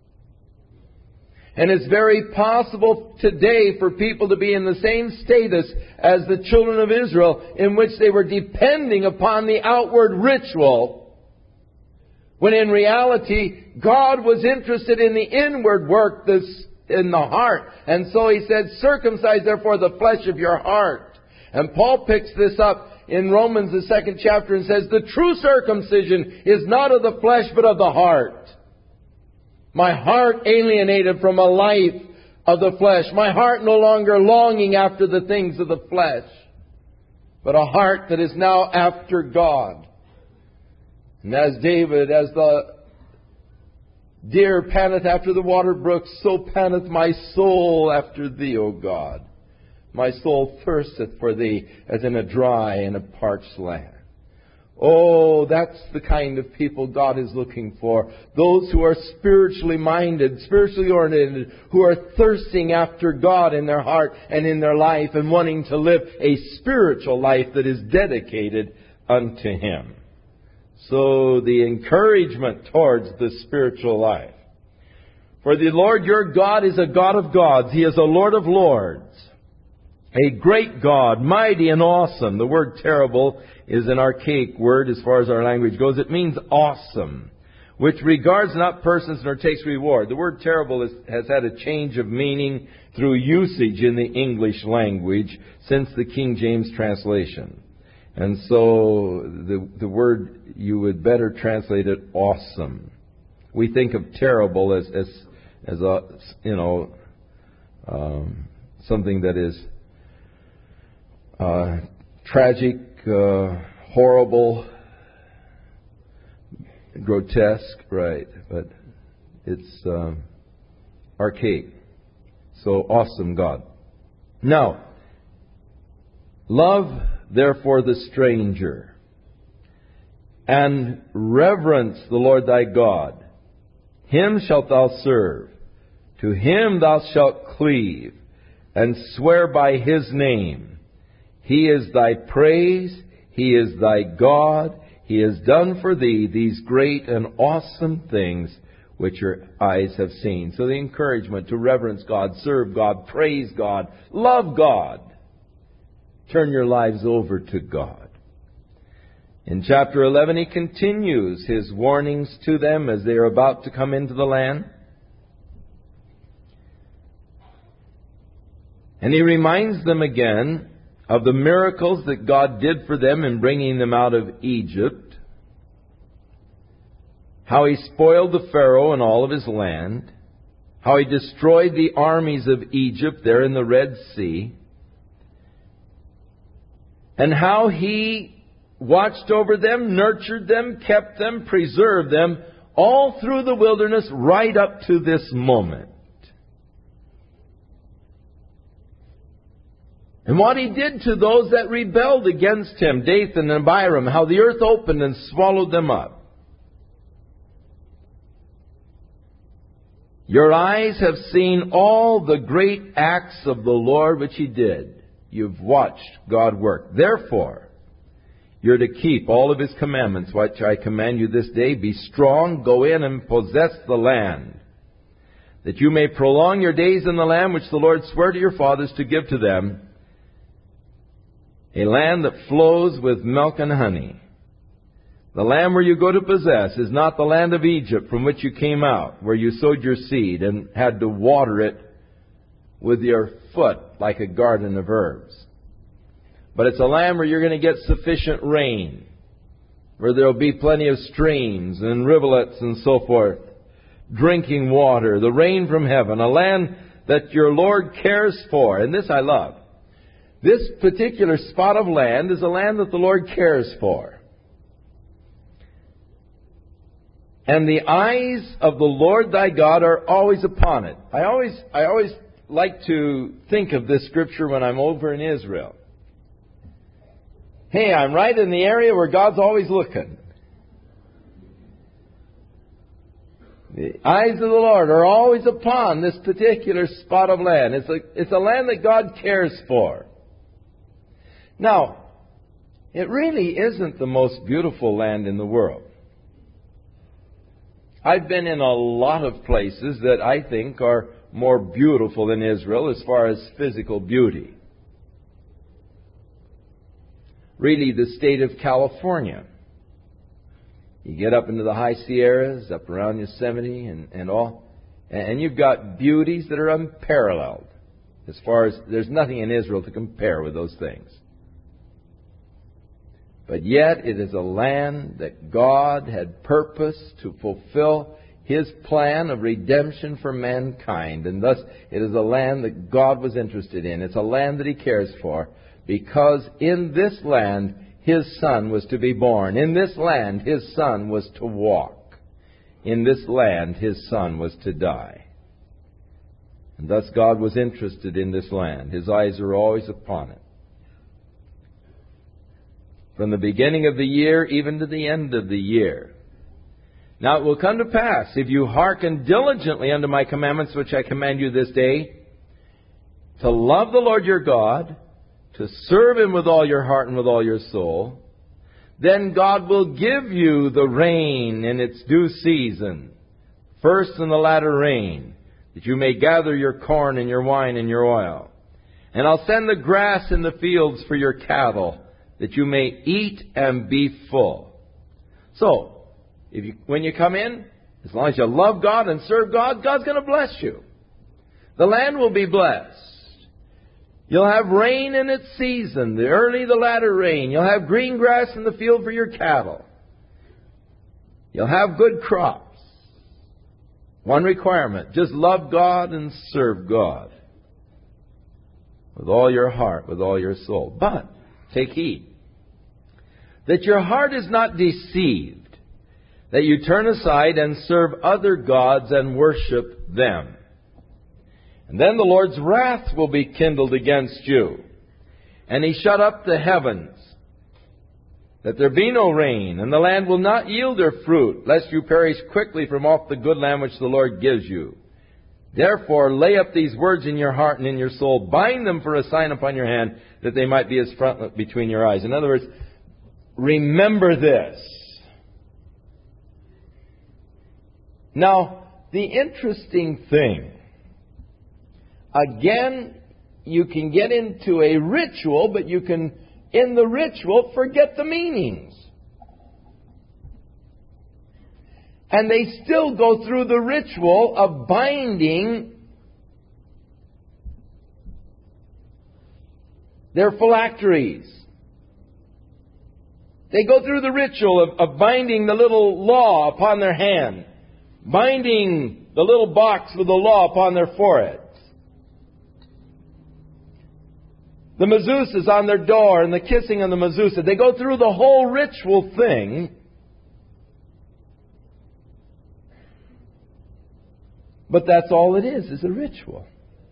[SPEAKER 1] And it's very possible today for people to be in the same status as the children of Israel, in which they were depending upon the outward ritual, when in reality God was interested in the inward work in the heart. And so He said, circumcise therefore the flesh of your heart. And Paul picks this up in Romans the 2nd chapter and says, the true circumcision is not of the flesh but of the heart. My heart alienated from a life of the flesh. My heart no longer longing after the things of the flesh, but a heart that is now after God. And as David, as the deer panteth after the water brooks, so panteth my soul after Thee, O God. My soul thirsteth for Thee as in a dry and a parched land. Oh, that's the kind of people God is looking for. Those who are spiritually minded, spiritually oriented, who are thirsting after God in their heart and in their life and wanting to live a spiritual life that is dedicated unto Him. So the encouragement towards the spiritual life. For the Lord your God is a God of gods. He is a Lord of lords. A great God, mighty and awesome. The word terrible is an archaic word as far as our language goes. It means awesome, which regards not persons nor takes reward. The word terrible has had a change of meaning through usage in the English language since the King James translation. And so the word, you would better translate it awesome. We think of terrible as a, something that is tragic, horrible, grotesque, right? But it's archaic. So awesome God. Now, love therefore the stranger, and reverence the Lord thy God. Him shalt thou serve. To Him thou shalt cleave, and swear by His name. He is thy praise. He is thy God. He has done for thee these great and awesome things which your eyes have seen. So the encouragement to reverence God, serve God, praise God, love God. Turn your lives over to God. In chapter 11, he continues his warnings to them as they are about to come into the land. And he reminds them again of the miracles that God did for them in bringing them out of Egypt. How He spoiled the Pharaoh and all of his land. How He destroyed the armies of Egypt there in the Red Sea. And how He watched over them, nurtured them, kept them, preserved them, all through the wilderness right up to this moment. And what He did to those that rebelled against Him, Dathan and Abiram, how the earth opened and swallowed them up. Your eyes have seen all the great acts of the Lord which He did. You've watched God work. Therefore, you're to keep all of His commandments, which I command you this day. Be strong, go in and possess the land, that you may prolong your days in the land which the Lord swore to your fathers to give to them, a land that flows with milk and honey. The land where you go to possess is not the land of Egypt from which you came out, where you sowed your seed and had to water it with your foot like a garden of herbs. But it's a land where you're going to get sufficient rain, where there will be plenty of streams and rivulets and so forth, drinking water, the rain from heaven, a land that your Lord cares for. And this I love. This particular spot of land is a land that the Lord cares for. And the eyes of the Lord thy God are always upon it. I always like to think of this scripture when I'm over in Israel. Hey, I'm right in the area where God's always looking. The eyes of the Lord are always upon this particular spot of land. It's a land that God cares for. Now, it really isn't the most beautiful land in the world. I've been in a lot of places that I think are more beautiful than Israel as far as physical beauty. Really, the state of California. You get up into the high Sierras, up around Yosemite and all, and you've got beauties that are unparalleled. As far as, there's nothing in Israel to compare with those things. But yet it is a land that God had purposed to fulfill His plan of redemption for mankind. And thus it is a land that God was interested in. It's a land that He cares for, because in this land His Son was to be born. In this land His Son was to walk. In this land His Son was to die. And thus God was interested in this land. His eyes are always upon it. from the beginning of the year even to the end of the year. Now it will come to pass, if you hearken diligently unto my commandments which I command you this day, to love the Lord your God, to serve Him with all your heart and with all your soul, then God will give you the rain in its due season, first and the latter rain, that you may gather your corn and your wine and your oil. And I'll send the grass in the fields for your cattle, that you may eat and be full. So, when you come in, as long as you love God and serve God, God's going to bless you. The land will be blessed. You'll have rain in its season, the early, the latter rain. You'll have green grass in the field for your cattle. You'll have good crops. One requirement, just love God and serve God with all your heart, with all your soul. But, take heed, that your heart is not deceived, that you turn aside and serve other gods and worship them. And then the Lord's wrath will be kindled against you, and He shut up the heavens, that there be no rain, and the land will not yield her fruit, lest you perish quickly from off the good land which the Lord gives you. Therefore lay up these words in your heart and in your soul, bind them for a sign upon your hand, that they might be as frontlet between your eyes. In other words, remember this. Now, the interesting thing, again, you can get into a ritual, but you can, in the ritual, forget the meanings. And they still go through the ritual of binding their phylacteries. They go through the ritual of binding the little law upon their hand, binding the little box with the law upon their foreheads. The mezuzahs on their door and the kissing on the mezuzah. They go through the whole ritual thing. But that's all it is a ritual.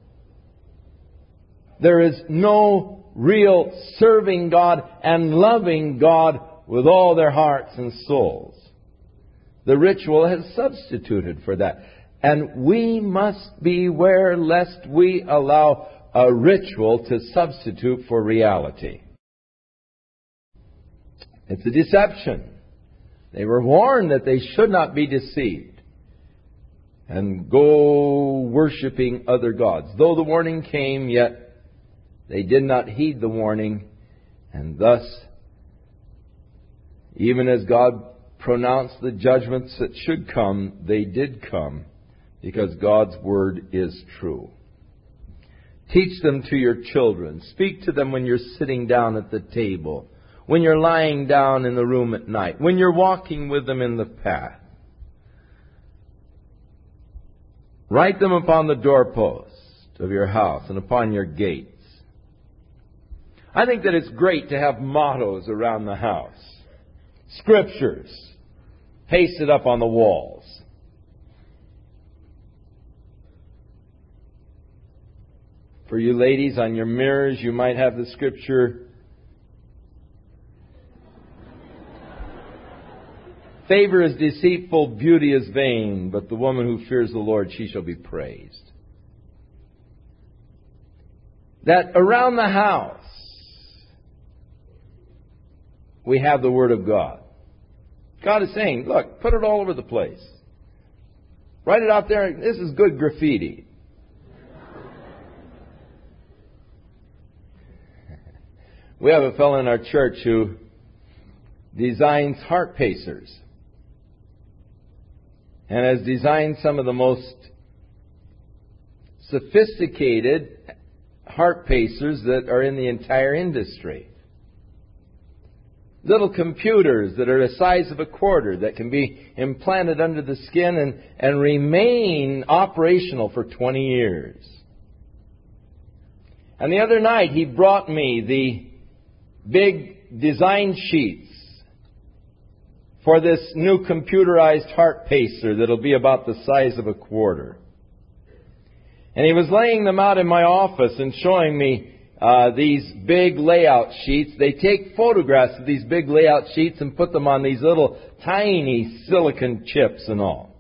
[SPEAKER 1] There is no real serving God and loving God with all their hearts and souls. The ritual has substituted for that. And we must beware lest we allow a ritual to substitute for reality. It's a deception. They were warned that they should not be deceived and go worshiping other gods. Though the warning came, yet they did not heed the warning, and thus, even as God pronounced the judgments that should come, they did come, because God's word is true. Teach them to your children. Speak to them when you're sitting down at the table, when you're lying down in the room at night, when you're walking with them in the path. Write them upon the doorpost of your house and upon your gates. I think that it's great to have mottos around the house. Scriptures pasted up on the walls. For you ladies, on your mirrors, you might have the scripture, favor is deceitful, beauty is vain, but the woman who fears the Lord, she shall be praised. That around the house, we have the Word of God. God is saying, look, put it all over the place. Write it out there. This is good graffiti. We have a fellow in our church who designs heart pacers and has designed some of the most sophisticated heart pacers that are in the entire industry. Little computers that are the size of a quarter that can be implanted under the skin and remain operational for 20 years. And the other night he brought me the big design sheets for this new computerized heart pacer that'll be about the size of a quarter. And he was laying them out in my office and showing me these big layout sheets. They take photographs of these big layout sheets and put them on these little tiny silicon chips and all.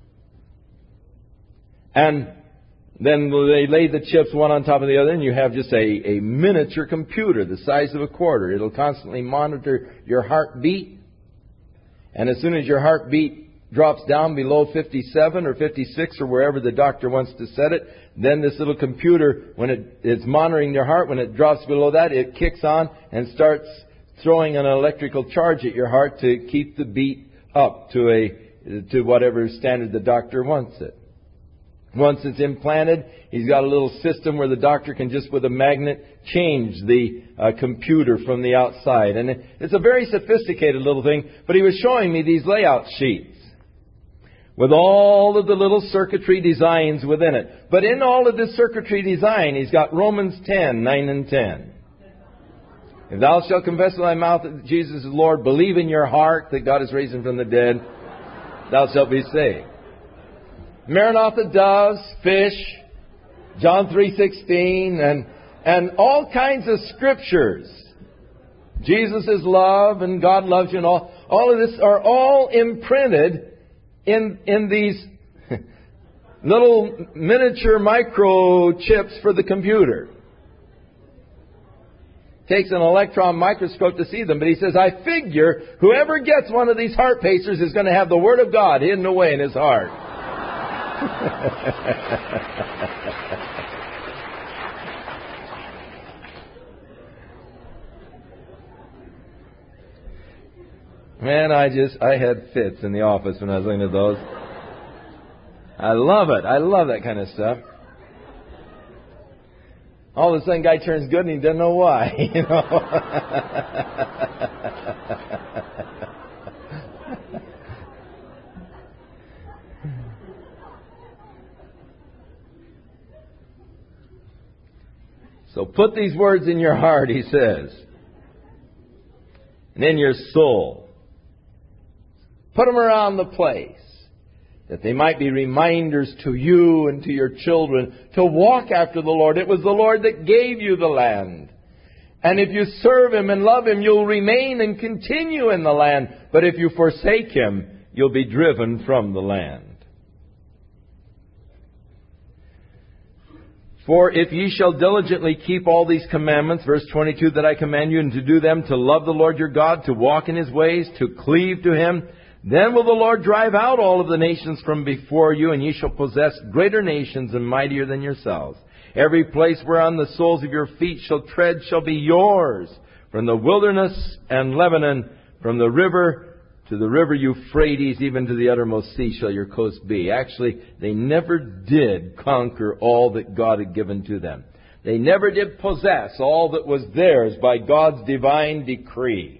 [SPEAKER 1] And then they lay the chips one on top of the other, and you have just a miniature computer the size of a quarter. It'll constantly monitor your heartbeat. And as soon as your heartbeat drops down below 57 or 56 or wherever the doctor wants to set it, then this little computer, when it's monitoring your heart, when it drops below that, it kicks on and starts throwing an electrical charge at your heart to keep the beat up to whatever standard the doctor wants it. Once it's implanted, he's got a little system where the doctor can just with a magnet change the computer from the outside. And it's a very sophisticated little thing, but he was showing me these layout sheets with all of the little circuitry designs within it. But in all of this circuitry design, he's got Romans 10, 9 and 10. If thou shalt confess with thy mouth that Jesus is Lord, believe in your heart that God has raised him from the dead, thou shalt be saved. Maranatha doves, fish, John 3:16, and all kinds of scriptures. Jesus is love and God loves you and all of this are all imprinted in these little miniature microchips for the computer. Takes an electron microscope to see them, but he says, I figure whoever gets one of these heart pacers is going to have the Word of God hidden away in his heart. Man, I had fits in the office when I was looking at those. I love it. I love that kind of stuff. All of a sudden, guy turns good and he doesn't know why. You know. So put these words in your heart, he says, and in your soul. Put them around the place, that they might be reminders to you and to your children to walk after the Lord. It was the Lord that gave you the land. And if you serve Him and love Him, you'll remain and continue in the land. But if you forsake Him, you'll be driven from the land. For if ye shall diligently keep all these commandments, verse 22, that I command you, and to do them, to love the Lord your God, to walk in His ways, to cleave to Him, then will the Lord drive out all of the nations from before you, and ye shall possess greater nations and mightier than yourselves. Every place whereon the soles of your feet shall tread shall be yours. From the wilderness and Lebanon, from the river to the river Euphrates, even to the uttermost sea shall your coast be. Actually, they never did conquer all that God had given to them. They never did possess all that was theirs by God's divine decree.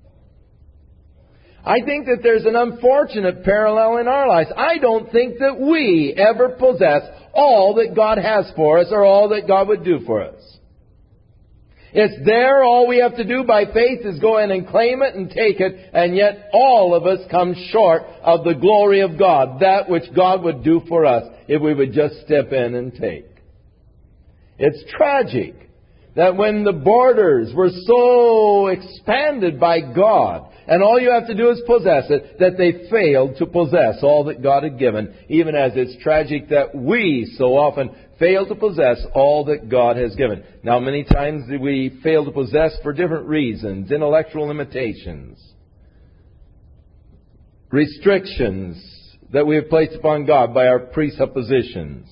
[SPEAKER 1] I think that there's an unfortunate parallel in our lives. I don't think that we ever possess all that God has for us or all that God would do for us. It's there. All we have to do by faith is go in and claim it and take it. And yet all of us come short of the glory of God, that which God would do for us if we would just step in and take. It's tragic that when the borders were so expanded by God, and all you have to do is possess it, that they failed to possess all that God had given, even as it's tragic that we so often fail to possess all that God has given. Now, many times we fail to possess for different reasons. Intellectual limitations, restrictions that we have placed upon God by our presuppositions.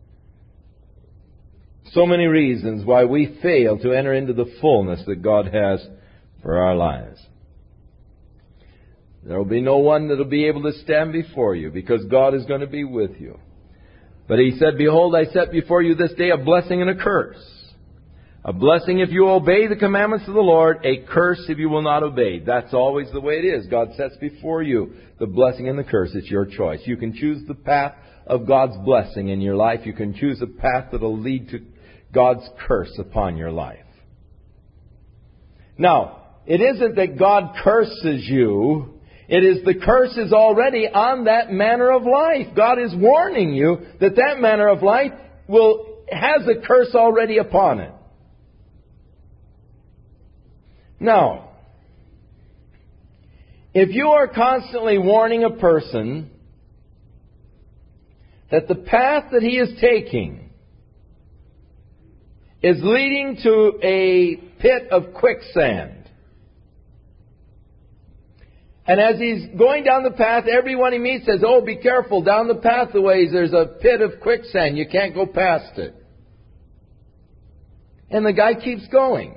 [SPEAKER 1] So many reasons why we fail to enter into the fullness that God has for our lives. There will be no one that will be able to stand before you because God is going to be with you. But He said, Behold, I set before you this day a blessing and a curse. A blessing if you obey the commandments of the Lord, a curse if you will not obey. That's always the way it is. God sets before you the blessing and the curse. It's your choice. You can choose the path of God's blessing in your life. You can choose a path that will lead to God's curse upon your life. Now, it isn't that God curses you. It is the curse is already on that manner of life. God is warning you that that manner of life has a curse already upon it. Now, if you are constantly warning a person that the path that he is taking is leading to a pit of quicksand, and as he's going down the path, everyone he meets says, "Oh, be careful, down the pathways there's a pit of quicksand, you can't go past it." And the guy keeps going.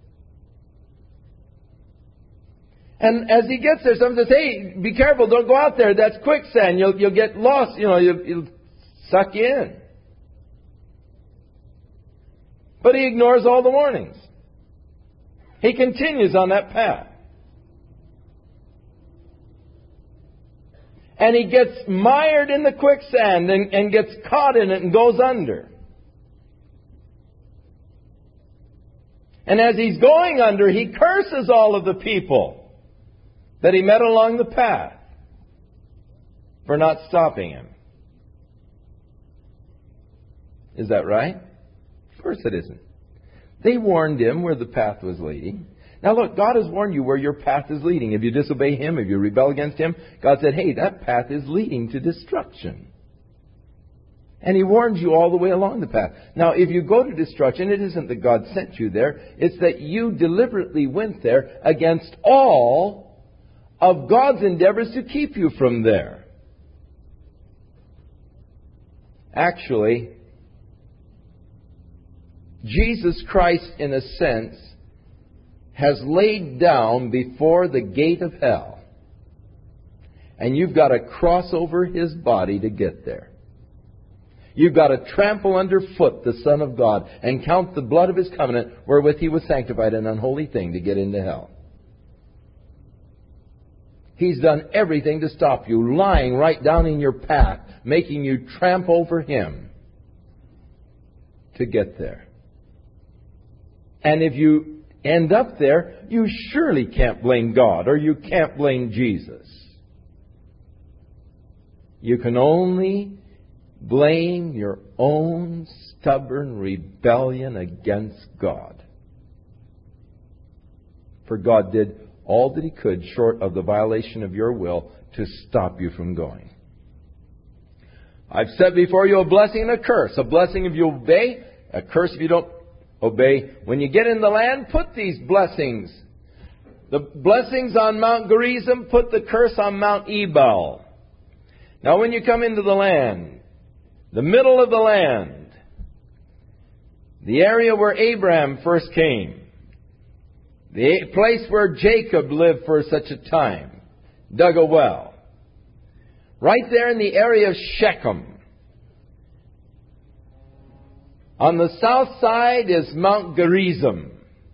[SPEAKER 1] And as he gets there, someone says, "Hey, be careful, don't go out there, that's quicksand, you'll get lost, you'll suck you in." But he ignores all the warnings. He continues on that path. And he gets mired in the quicksand and gets caught in it and goes under. And as he's going under, he curses all of the people that he met along the path for not stopping him. Is that right? Of course it isn't. They warned him where the path was leading. Now look, God has warned you where your path is leading. If you disobey Him, if you rebel against Him, God said, "Hey, that path is leading to destruction." And He warns you all the way along the path. Now, if you go to destruction, it isn't that God sent you there. It's that you deliberately went there against all of God's endeavors to keep you from there. Actually, Jesus Christ, in a sense, has laid down before the gate of hell. And you've got to cross over His body to get there. You've got to trample underfoot the Son of God and count the blood of His covenant wherewith He was sanctified an unholy thing to get into hell. He's done everything to stop you, lying right down in your path, making you tramp over Him to get there. And if you end up there, you surely can't blame God or you can't blame Jesus. You can only blame your own stubborn rebellion against God. For God did all that He could short of the violation of your will to stop you from going. I've set before you a blessing and a curse. A blessing if you obey, a curse if you don't obey. When you get in the land, put these blessings. The blessings on Mount Gerizim, put the curse on Mount Ebal. Now when you come into the land, the middle of the land, the area where Abraham first came, the place where Jacob lived for such a time, dug a well. Right there in the area of Shechem. On the south side is Mount Gerizim.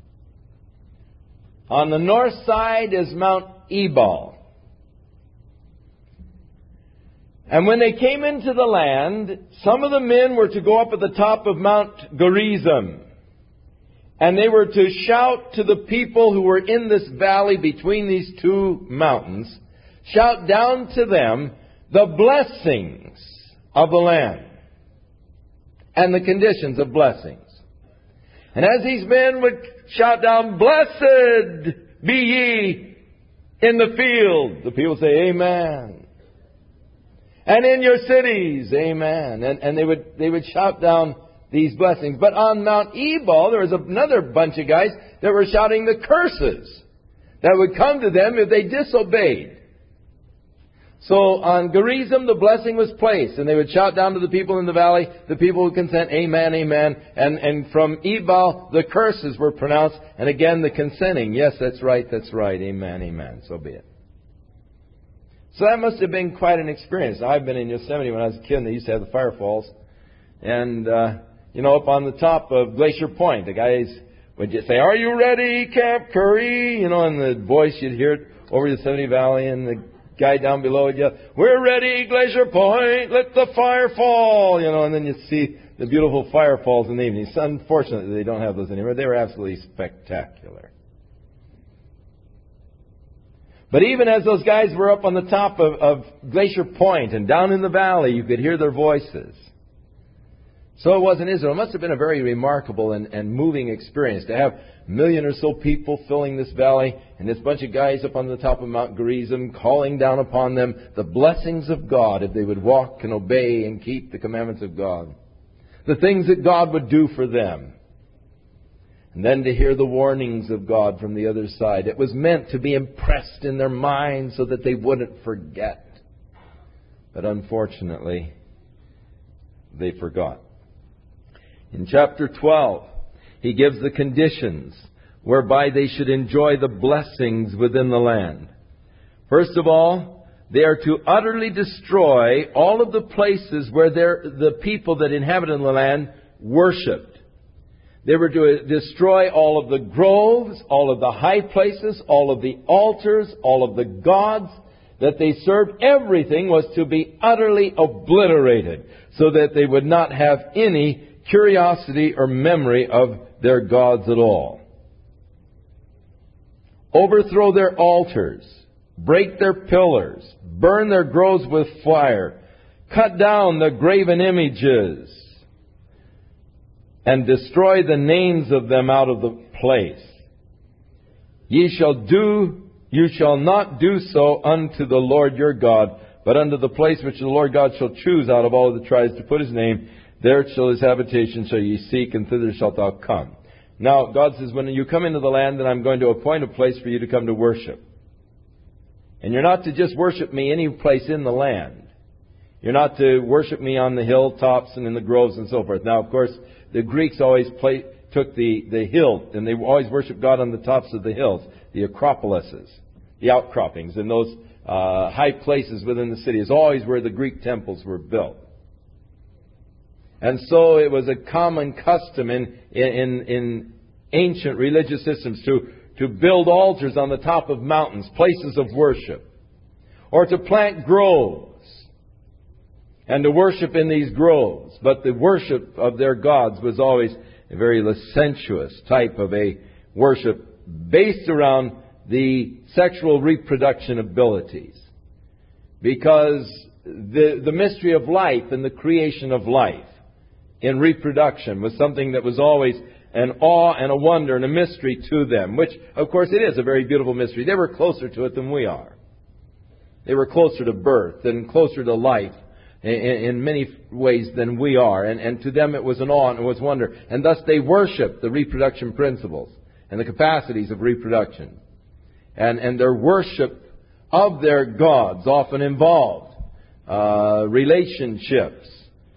[SPEAKER 1] On the north side is Mount Ebal. And when they came into the land, some of the men were to go up at the top of Mount Gerizim. And they were to shout to the people who were in this valley between these two mountains, shout down to them the blessings of the land. And the conditions of blessings. And as these men would shout down, "Blessed be ye in the field," the people say, "Amen." "And in your cities, amen." And they would shout down these blessings. But on Mount Ebal, there was another bunch of guys that were shouting the curses that would come to them if they disobeyed. So on Gerizim, the blessing was placed, and they would shout down to the people in the valley. The people would consent, "Amen, amen." And from Ebal, the curses were pronounced, and again the consenting, "Yes, that's right, amen, amen." So be it. So that must have been quite an experience. I've been in Yosemite when I was a kid, and they used to have the fire falls. And, up on the top of Glacier Point, the guys would just say, "Are you ready, Camp Curry?" And the voice, you'd hear it over Yosemite Valley, and the guy down below would yell, "We're ready, Glacier Point, let the fire fall." And then you see the beautiful fire falls in the evening. So unfortunately, they don't have those anymore. They were absolutely spectacular. But even as those guys were up on the top of Glacier Point and down in the valley, you could hear their voices. So it was in Israel. It must have been a very remarkable and moving experience to have 1 million or so people filling this valley, and this bunch of guys up on the top of Mount Gerizim calling down upon them the blessings of God if they would walk and obey and keep the commandments of God. The things that God would do for them. And then to hear the warnings of God from the other side. It was meant to be impressed in their minds so that they wouldn't forget. But unfortunately, they forgot. In chapter 12, he gives the conditions whereby they should enjoy the blessings within the land. First of all, they are to utterly destroy all of the places where the people that inhabited the land worshipped. They were to destroy all of the groves, all of the high places, all of the altars, all of the gods that they served. Everything was to be utterly obliterated so that they would not have any curiosity or memory of their gods at all. Overthrow their altars, break their pillars, burn their groves with fire, cut down the graven images, and destroy the names of them out of the place. You shall not do so unto the Lord your God, but unto the place which the Lord God shall choose out of all of the tribes to put his name. There shall his habitation shall ye seek, and thither shalt thou come. Now, God says, when you come into the land, then I'm going to appoint a place for you to come to worship. And you're not to just worship me any place in the land. You're not to worship me on the hilltops and in the groves and so forth. Now, of course, the Greeks always took the hill, and they always worshiped God on the tops of the hills, the acropolises, the outcroppings, and those high places within the city is always where the Greek temples were built. And so it was a common custom in ancient religious systems to build altars on the top of mountains, places of worship, or to plant groves and to worship in these groves. But the worship of their gods was always a very licentious type of a worship based around the sexual reproduction abilities. Because the mystery of life and the creation of life in reproduction was something that was always an awe and a wonder and a mystery to them, which, of course, it is a very beautiful mystery. They were closer to it than we are. They were closer to birth and closer to life in many ways than we are. And to them it was an awe and it was wonder. And thus they worshiped the reproduction principles and the capacities of reproduction. And their worship of their gods often involved relationships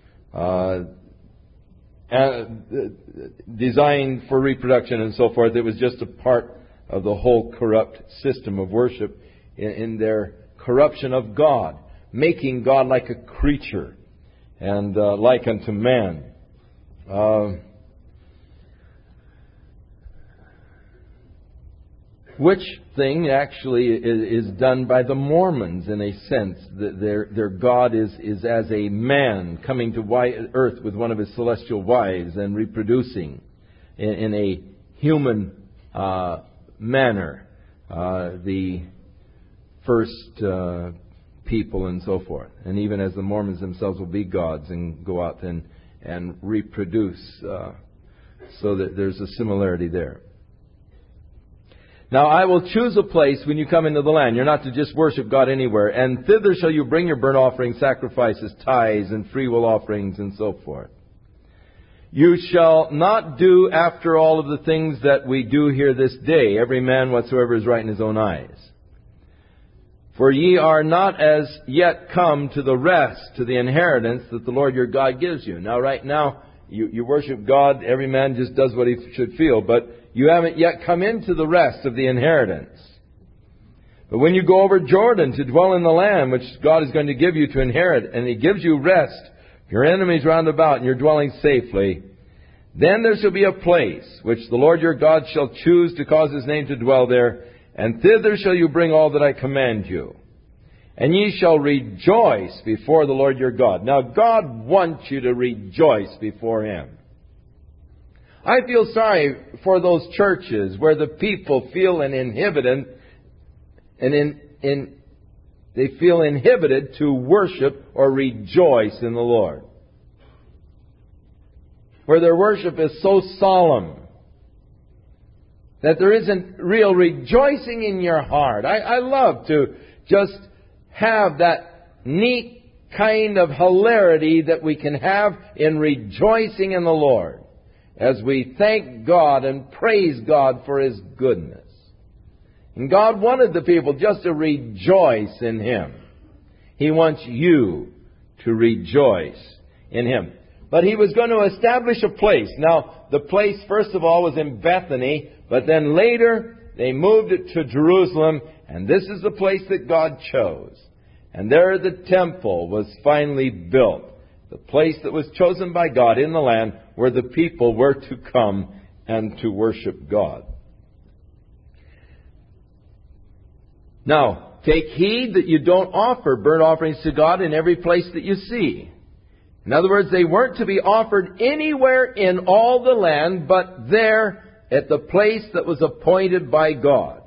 [SPEAKER 1] designed for reproduction and so forth. It was just a part of the whole corrupt system of worship in their corruption of God, making God like a creature and like unto man. Which thing actually is done by the Mormons in a sense. Their God is as a man coming to earth with one of his celestial wives and reproducing in a human manner. The first people and so forth. And even as the Mormons themselves will be gods and go out and reproduce. So that there's a similarity there. Now I will choose a place when you come into the land. You're not to just worship God anywhere. And thither shall you bring your burnt offerings, sacrifices, tithes, and freewill offerings, and so forth. You shall not do after all of the things that we do here this day, every man whatsoever is right in his own eyes. For ye are not as yet come to the rest, to the inheritance that the Lord your God gives you. Now right now, you worship God, every man just does what he should feel, but you haven't yet come into the rest of the inheritance. But when you go over Jordan to dwell in the land which God is going to give you to inherit, and He gives you rest, your enemies round about, and you're dwelling safely, then there shall be a place which the Lord your God shall choose to cause His name to dwell there, and thither shall you bring all that I command you. And ye shall rejoice before the Lord your God. Now God wants you to rejoice before Him. I feel sorry for those churches where the people feel inhibited they feel inhibited to worship or rejoice in the Lord. where their worship is so solemn that there isn't real rejoicing in your heart. I love to just have that neat kind of hilarity that we can have in rejoicing in the Lord as we thank God and praise God for His goodness. And God wanted the people just to rejoice in Him. He wants you to rejoice in Him. But He was going to establish a place. Now, the place, first of all, was in Bethany, but then later they moved it to Jerusalem, and this is the place that God chose. And there the temple was finally built, the place that was chosen by God in the land where the people were to come and to worship God. Now, take heed that you don't offer burnt offerings to God in every place that you see. In other words, they weren't to be offered anywhere in all the land, but there at the place that was appointed by God.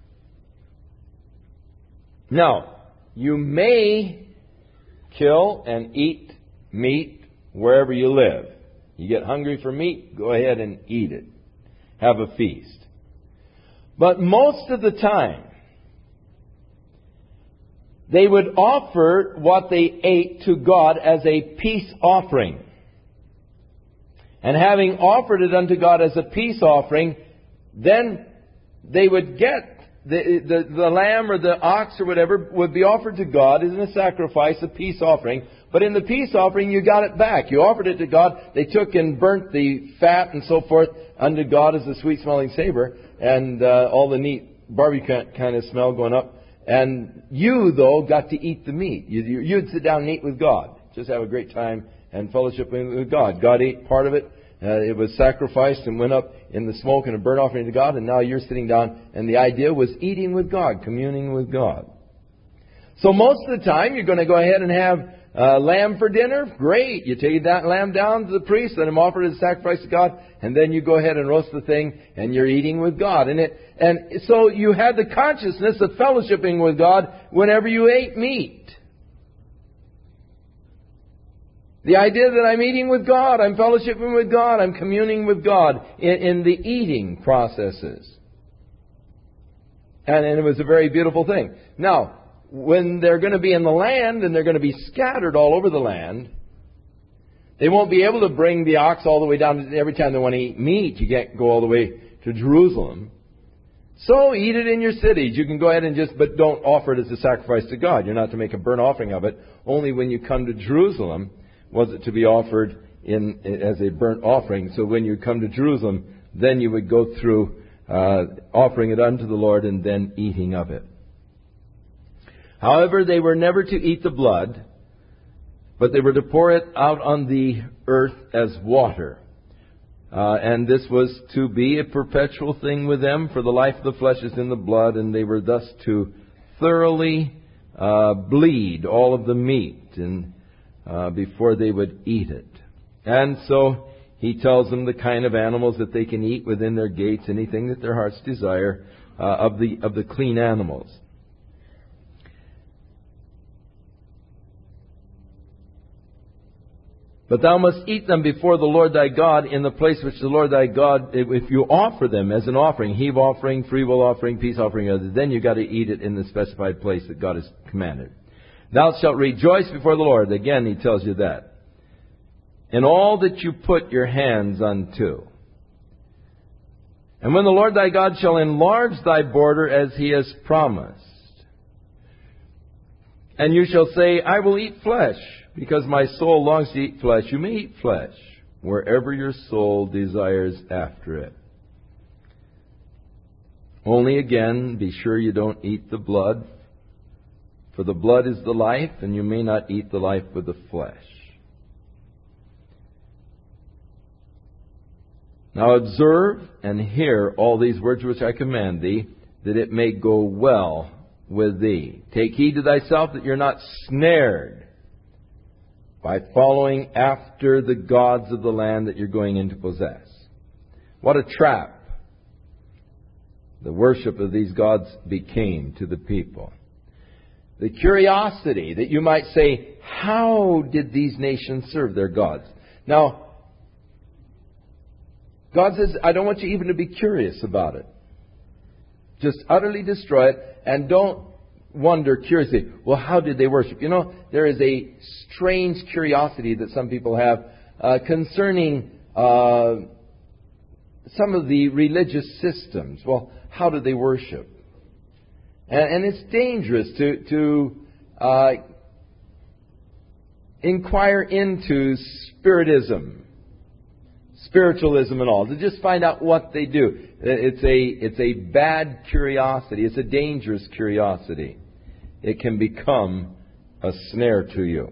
[SPEAKER 1] Now, you may kill and eat meat wherever you live. You get hungry for meat, go ahead and eat it. Have a feast. But most of the time, they would offer what they ate to God as a peace offering. And having offered it unto God as a peace offering, then they would get the lamb or the ox or whatever would be offered to God as a sacrifice, a peace offering. But in the peace offering, you got it back. You offered it to God. They took and burnt the fat and so forth unto God as a sweet-smelling savor, and all the neat barbecue kind of smell going up. And you, though, got to eat the meat. You'd sit down and eat with God. Just have a great time and fellowship with God. God ate part of it. It was sacrificed and went up in the smoke and a burnt offering to God. And now you're sitting down. And the idea was eating with God, communing with God. So most of the time, you're going to go ahead and have lamb for dinner. Great. You take that lamb down to the priest, let him offer it as a sacrifice to God. And then you go ahead and roast the thing, and you're eating with God. And so you had the consciousness of fellowshipping with God whenever you ate meat. The idea that I'm eating with God, I'm fellowshipping with God, I'm communing with God in the eating processes. And it was a very beautiful thing. Now, when they're going to be in the land and they're going to be scattered all over the land, they won't be able to bring the ox all the way down. Every time they want to eat meat, you can't go all the way to Jerusalem. So eat it in your cities. You can go ahead and but don't offer it as a sacrifice to God. You're not to make a burnt offering of it. Only when you come to Jerusalem was it to be offered as a burnt offering. So when you come to Jerusalem, then you would go through offering it unto the Lord and then eating of it. However, they were never to eat the blood, but they were to pour it out on the earth as water. And this was to be a perpetual thing with them, for the life of the flesh is in the blood, and they were thus to thoroughly bleed all of the meat and before they would eat it. And so he tells them the kind of animals that they can eat within their gates, anything that their hearts desire of the clean animals. But thou must eat them before the Lord thy God in the place which the Lord thy God, if you offer them as an offering, heave offering, freewill offering, peace offering, then you've got to eat it in the specified place that God has commanded. Thou shalt rejoice before the Lord. Again, he tells you that. In all that you put your hands unto. And when the Lord thy God shall enlarge thy border as he has promised. And you shall say, I will eat flesh, because my soul longs to eat flesh. You may eat flesh wherever your soul desires after it. Only again, be sure you don't eat the blood, for the blood is the life, and you may not eat the life with the flesh. Now observe and hear all these words which I command thee, that it may go well with thee. Take heed to thyself that you're not snared by following after the gods of the land that you're going in to possess. What a trap the worship of these gods became to the people. The curiosity that you might say, how did these nations serve their gods? Now, God says, I don't want you even to be curious about it. Just utterly destroy it, and don't wonder curiously, well, how did they worship? You know, there is a strange curiosity that some people have concerning some of the religious systems. Well, how did they worship? And it's dangerous to inquire into spiritism, spiritualism and all, to just find out what they do. It's a bad curiosity. It's a dangerous curiosity. It can become a snare to you.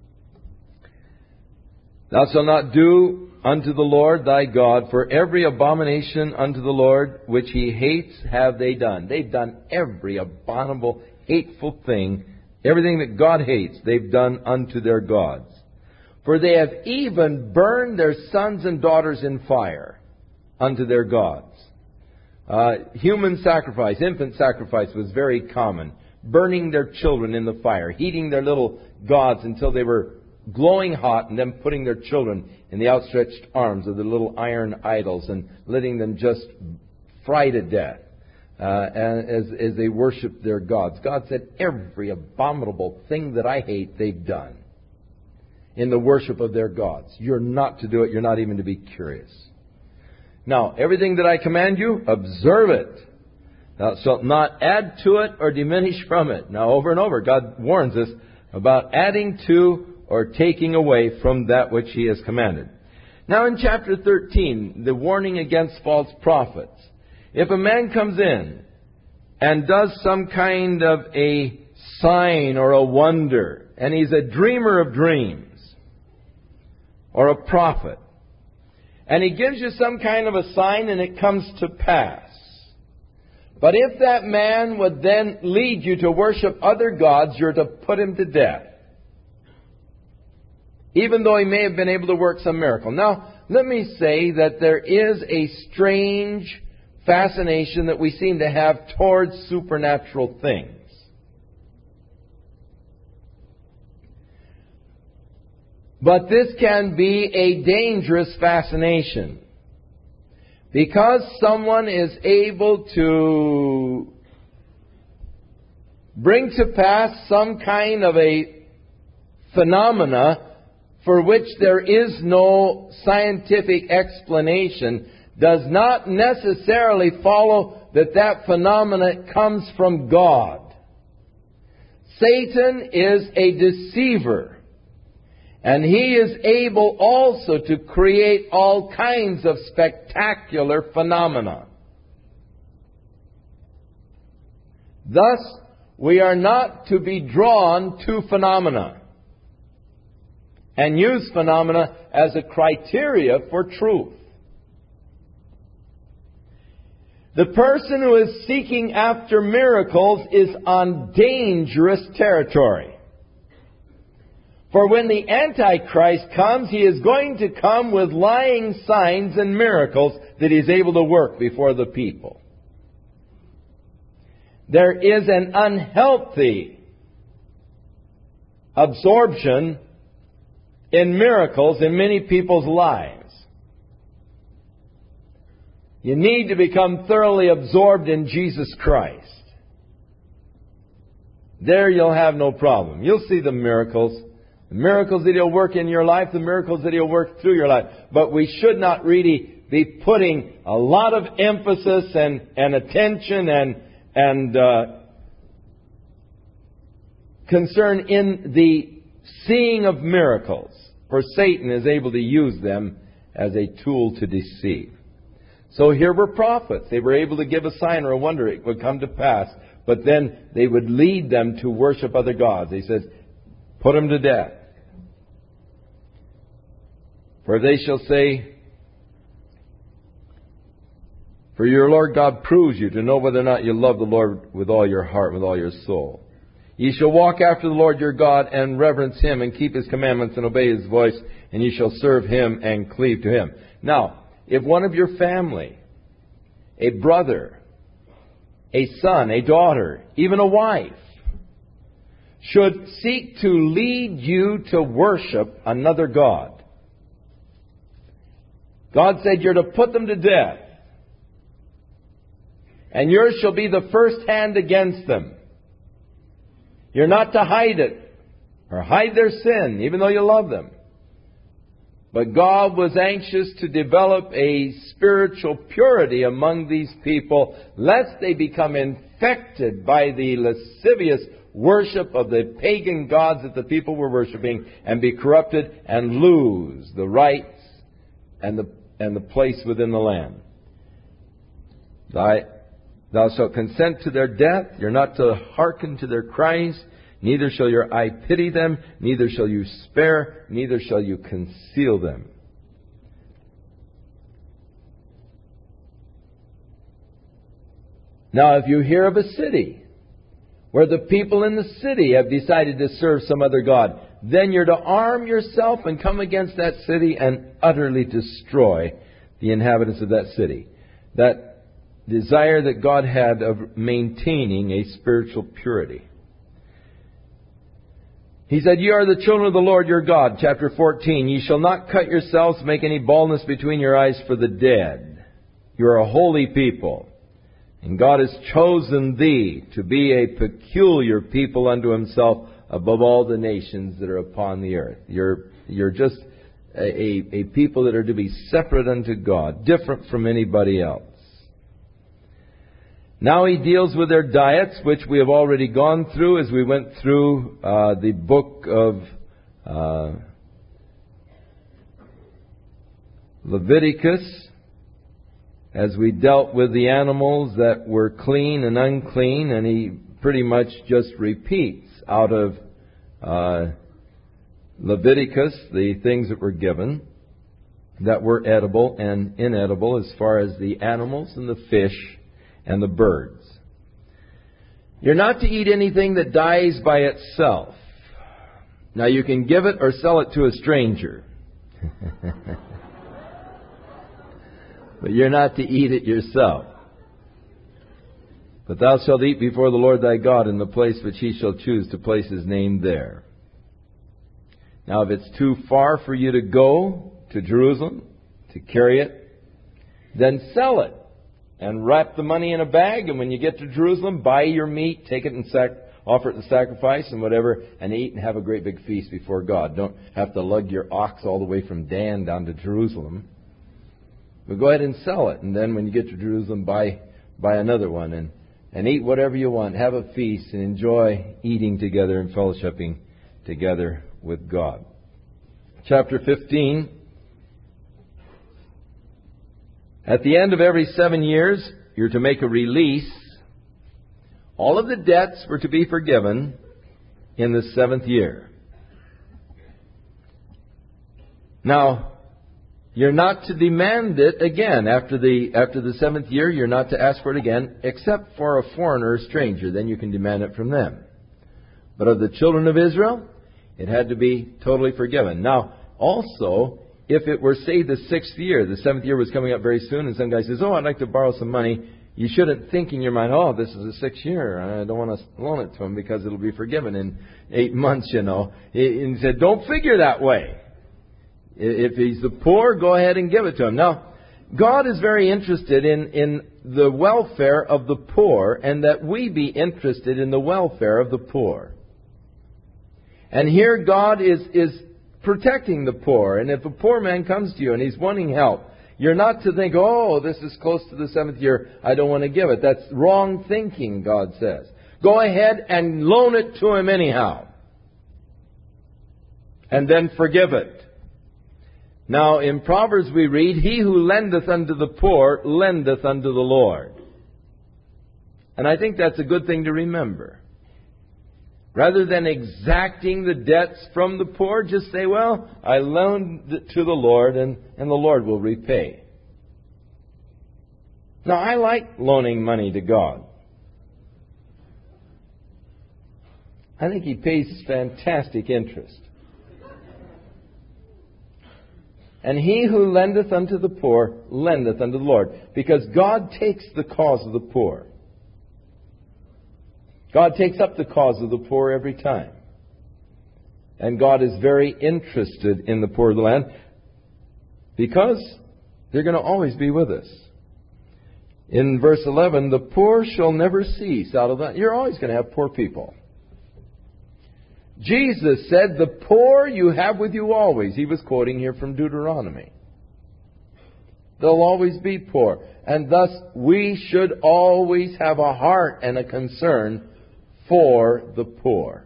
[SPEAKER 1] Thou shalt not do unto the Lord thy God, for every abomination unto the Lord which he hates have they done. They've done every abominable, hateful thing. Everything that God hates, they've done unto their gods. For they have even burned their sons and daughters in fire unto their gods. Human sacrifice, infant sacrifice was very common. Burning their children in the fire, heating their little gods until they were glowing hot, and then putting their children in the outstretched arms of the little iron idols and letting them just fry to death as they worshiped their gods. God said, every abominable thing that I hate, they've done in the worship of their gods. You're not to do it. You're not even to be curious. Now, everything that I command you, observe it. Thou shalt not add to it or diminish from it. Now, over and over, God warns us about adding to or taking away from that which He has commanded. Now, in chapter 13, the warning against false prophets. If a man comes in and does some kind of a sign or a wonder, and he's a dreamer of dreams, or a prophet, and he gives you some kind of a sign and it comes to pass, but if that man would then lead you to worship other gods, you're to put him to death, even though he may have been able to work some miracle. Now, let me say that there is a strange fascination that we seem to have towards supernatural things. But this can be a dangerous fascination, because someone is able to bring to pass some kind of a phenomena for which there is no scientific explanation, does not necessarily follow that that phenomena comes from God. Satan is a deceiver. And he is able also to create all kinds of spectacular phenomena. Thus, we are not to be drawn to phenomena and use phenomena as a criteria for truth. The person who is seeking after miracles is on dangerous territory. For when the Antichrist comes, he is going to come with lying signs and miracles that he's able to work before the people. There is an unhealthy absorption in miracles in many people's lives. You need to become thoroughly absorbed in Jesus Christ. There you'll have no problem. You'll see the miracles. The miracles that He'll work in your life, the miracles that He'll work through your life. But we should not really be putting a lot of emphasis and attention and concern in the seeing of miracles. For Satan is able to use them as a tool to deceive. So here were prophets. They were able to give a sign or a wonder. It would come to pass. But then they would lead them to worship other gods. He says, put them to death. For they shall say, for your Lord God proves you to know whether or not you love the Lord with all your heart, with all your soul. Ye shall walk after the Lord your God and reverence Him and keep His commandments and obey His voice, and ye shall serve Him and cleave to Him. Now, if one of your family, a brother, a son, a daughter, even a wife, should seek to lead you to worship another god, God said, you're to put them to death. And yours shall be the first hand against them. You're not to hide it, or hide their sin, even though you love them. But God was anxious to develop a spiritual purity among these people, lest they become infected by the lascivious worship of the pagan gods that the people were worshiping, and be corrupted and lose the rights and the place within the land. Thou shalt consent to their death. You're not to hearken to their cries. Neither shall your eye pity them. Neither shall you spare. Neither shall you conceal them. Now, if you hear of a city where the people in the city have decided to serve some other god, then you're to arm yourself and come against that city and utterly destroy the inhabitants of that city. That desire that God had of maintaining a spiritual purity. He said, "Ye are the children of the Lord your God." Chapter 14, "Ye shall not cut yourselves, make any baldness between your eyes for the dead. You are a holy people. And God has chosen thee to be a peculiar people unto himself above all the nations that are upon the earth." You're just a people that are to be separate unto God, different from anybody else. Now he deals with their diets, which we have already gone through as we went through the book of Leviticus, as we dealt with the animals that were clean and unclean, and he pretty much just repeats out of Leviticus the things that were given that were edible and inedible, as far as the animals and the fish and the birds. You're not to eat anything that dies by itself. Now you can give it or sell it to a stranger. But you're not to eat it yourself. "But thou shalt eat before the Lord thy God in the place which he shall choose to place his name there." Now if it's too far for you to go to Jerusalem to carry it, then sell it. And wrap the money in a bag, and when you get to Jerusalem, buy your meat, take it and offer it in sacrifice and whatever, and eat and have a great big feast before God. Don't have to lug your ox all the way from Dan down to Jerusalem. But go ahead and sell it, and then when you get to Jerusalem, buy another one, and eat whatever you want. Have a feast and enjoy eating together and fellowshipping together with God. Chapter 15. At the end of every 7 years, you're to make a release. All of the debts were to be forgiven in the 7th year. Now, you're not to demand it again. After the 7th year, you're not to ask for it again, except for a foreigner or stranger. Then you can demand it from them. But of the children of Israel, it had to be totally forgiven. Now, also, if it were, say, the 6th year, the 7th year was coming up very soon, and some guy says, "Oh, I'd like to borrow some money," you shouldn't think in your mind, "Oh, this is the 6th year. I don't want to loan it to him because it'll be forgiven in 8 months, you know." And he said, don't figure that way. If he's the poor, go ahead and give it to him. Now, God is very interested in the welfare of the poor, and that we be interested in the welfare of the poor. And here God is protecting the poor. And if a poor man comes to you and he's wanting help, you're not to think, "Oh, this is close to the 7th year, I don't want to give it." That's wrong thinking, God says. Go ahead and loan it to him anyhow. And then forgive it. Now, in Proverbs we read, "He who lendeth unto the poor lendeth unto the Lord." And I think that's a good thing to remember. Rather than exacting the debts from the poor, just say, "Well, I loaned it to the Lord, and the Lord will repay." Now, I like loaning money to God. I think He pays fantastic interest. And he who lendeth unto the poor lendeth unto the Lord, because God takes the cause of the poor. God takes up the cause of the poor every time. And God is very interested in the poor of the land, because They're going to always be with us. In verse 11, the poor shall never cease out of that. You're always going to have poor people. Jesus said, the poor you have with you always. He was quoting here from Deuteronomy. They'll always be poor. And thus, we should always have a heart and a concern for the poor.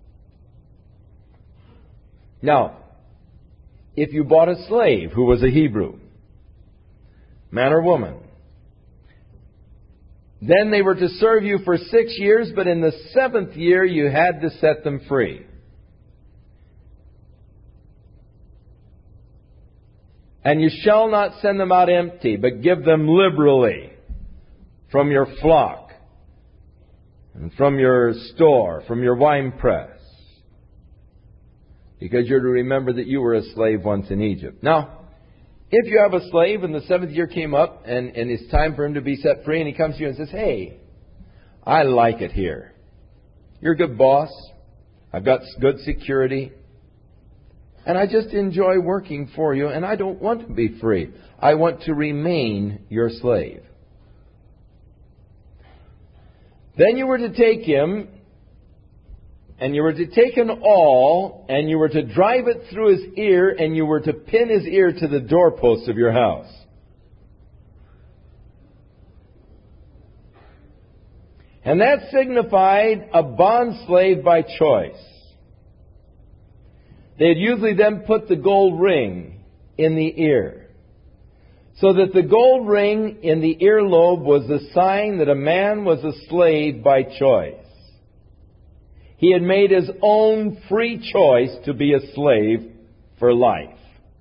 [SPEAKER 1] Now, if you bought a slave who was a Hebrew, man or woman, then they were to serve you for 6 years, but in the 7th year you had to set them free. And you shall not send them out empty, but give them liberally from your flock, and from your store, from your winepress. Because you're to remember that you were a slave once in Egypt. Now, if you have a slave and the 7th year came up and it's time for him to be set free, and he comes to you and says, hey, I like it here. You're a good boss. I've got good security. And I just enjoy working for you, and I don't want to be free. I want to remain your slave. Then you were to take him, and you were to take an awl, and you were to drive it through his ear, and you were to pin his ear to the doorpost of your house. And that signified a bondslave by choice. They'd usually then put the gold ring in the ear, so that the gold ring in the earlobe was the sign that a man was a slave by choice. He had made his own free choice to be a slave for life.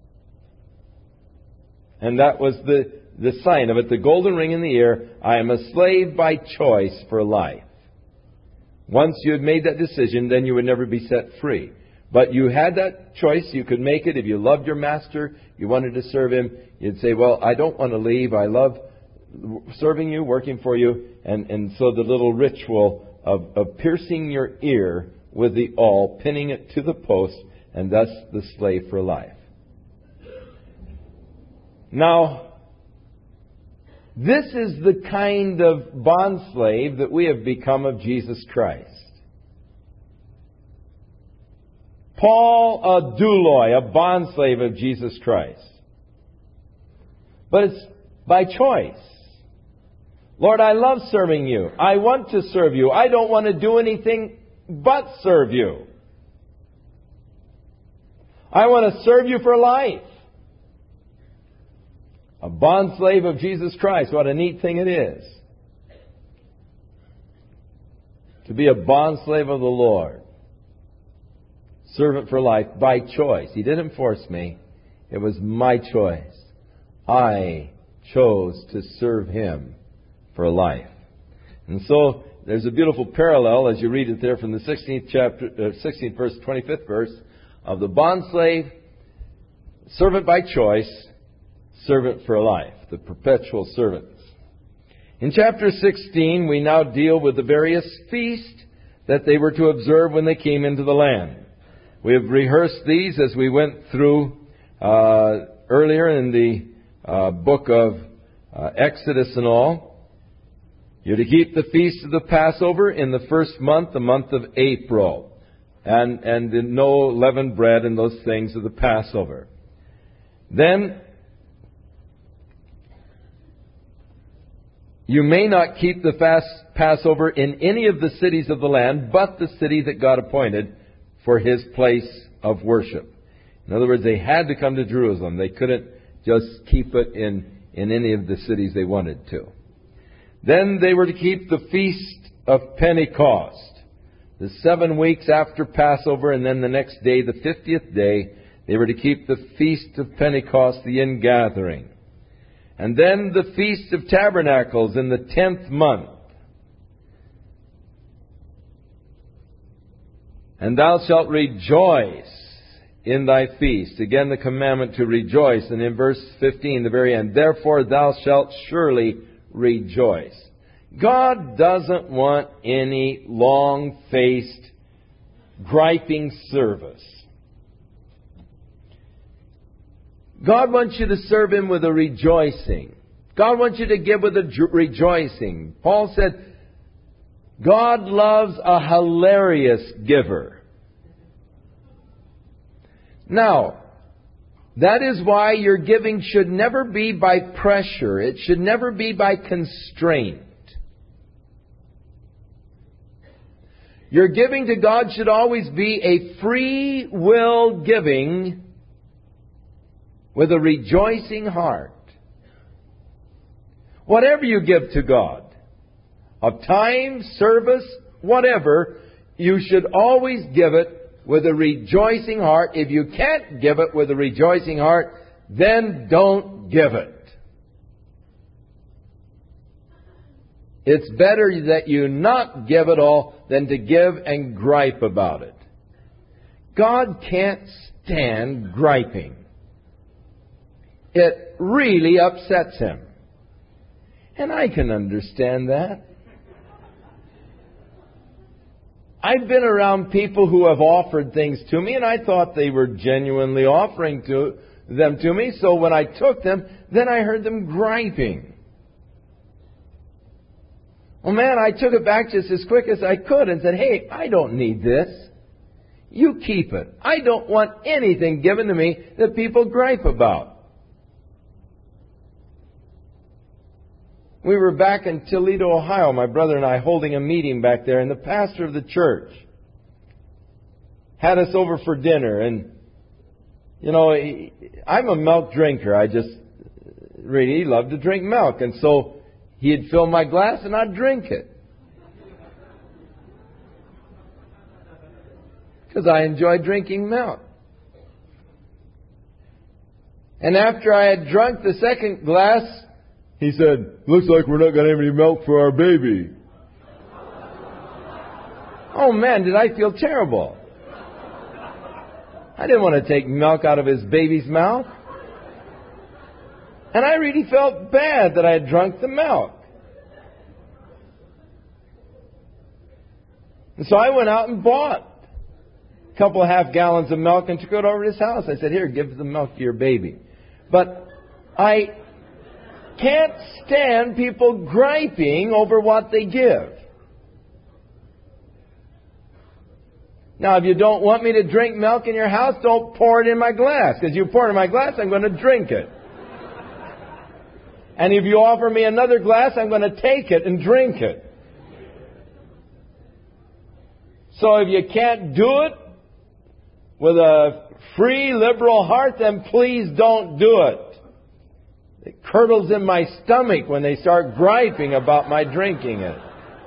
[SPEAKER 1] And that was the sign of it, the golden ring in the ear. I am a slave by choice for life. Once you had made that decision, then you would never be set free. But you had that choice. You could make it. If you loved your master, you wanted to serve him, you'd say, well, I don't want to leave. I love serving you, working for you. And so the little ritual of piercing your ear with the awl, pinning it to the post, and thus the slave for life. Now, this is the kind of bondslave that we have become of Jesus Christ. Paul, a douloi, a bondslave of Jesus Christ. But it's by choice. Lord, I love serving you. I want to serve you. I don't want to do anything but serve you. I want to serve you for life. A bondslave of Jesus Christ. What a neat thing it is. To be a bondslave of the Lord. Servant for life by choice. He didn't force me. It was my choice. I chose to serve Him for life. And so there's a beautiful parallel as you read it there from the 16th verse, 25th verse of the bondslave, servant by choice, servant for life, the perpetual servants. In chapter 16, we now deal with the various feasts that they were to observe when they came into the land. We have rehearsed these as we went through earlier in the book of Exodus and all. You're to keep the feast of the Passover in the first month, the month of April. And no leavened bread and those things of the Passover. Then, you may not keep the Passover in any of the cities of the land, but the city that God appointed for His place of worship. In other words, they had to come to Jerusalem. They couldn't just keep it in any of the cities they wanted to. Then they were to keep the Feast of Pentecost, the 7 weeks after Passover, and then the next day, the 50th day, they were to keep the Feast of Pentecost, the ingathering. And then the Feast of Tabernacles in the 10th month. And thou shalt rejoice in thy feast. Again, the commandment to rejoice. And in verse 15, the very end, therefore thou shalt surely rejoice. God doesn't want any long-faced, griping service. God wants you to serve Him with a rejoicing. God wants you to give with a rejoicing. Paul said, God loves a hilarious giver. Now, that is why your giving should never be by pressure. It should never be by constraint. Your giving to God should always be a free will giving with a rejoicing heart. Whatever you give to God, of time, service, whatever, you should always give it with a rejoicing heart. If you can't give it with a rejoicing heart, then don't give it. It's better that you not give at all than to give and gripe about it. God can't stand griping. It really upsets Him. And I can understand that. I've been around people who have offered things to me, and I thought they were genuinely offering them to me. So when I took them, then I heard them griping. Well, man, I took it back just as quick as I could and said, hey, I don't need this. You keep it. I don't want anything given to me that people gripe about. We were back in Toledo, Ohio, my brother and I, holding a meeting back there, and the pastor of the church had us over for dinner. And, you know, I'm a milk drinker. I just really love to drink milk. And so he'd fill my glass and I'd drink it. Because I enjoy drinking milk. And after I had drunk the second glass, he said, looks like we're not going to have any milk for our baby. Oh man, did I feel terrible. I didn't want to take milk out of his baby's mouth. And I really felt bad that I had drunk the milk. And so I went out and bought a couple of half gallons of milk and took it over to his house. I said, here, give the milk to your baby. But I can't stand people griping over what they give. Now, if you don't want me to drink milk in your house, don't pour it in my glass. Because you pour it in my glass, I'm going to drink it. And if you offer me another glass, I'm going to take it and drink it. So if you can't do it with a free, liberal heart, then please don't do it. It curdles in my stomach when they start griping about my drinking it.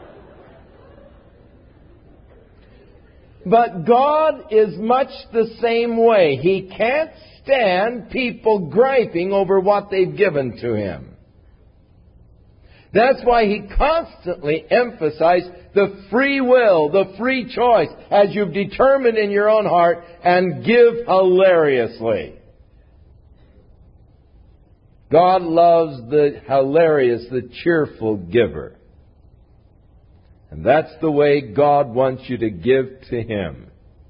[SPEAKER 1] But God is much the same way. He can't stand people griping over what they've given to Him. That's why He constantly emphasized the free will, the free choice, as you've determined in your own heart, and give hilariously. God loves the hilarious, the cheerful giver. And that's the way God wants you to give to Him.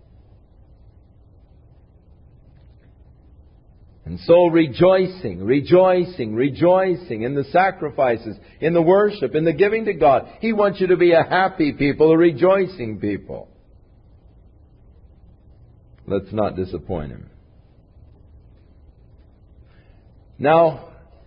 [SPEAKER 1] And so rejoicing in the sacrifices, in the worship, in the giving to God. He wants you to be a happy people, a rejoicing people. Let's not disappoint Him. Now,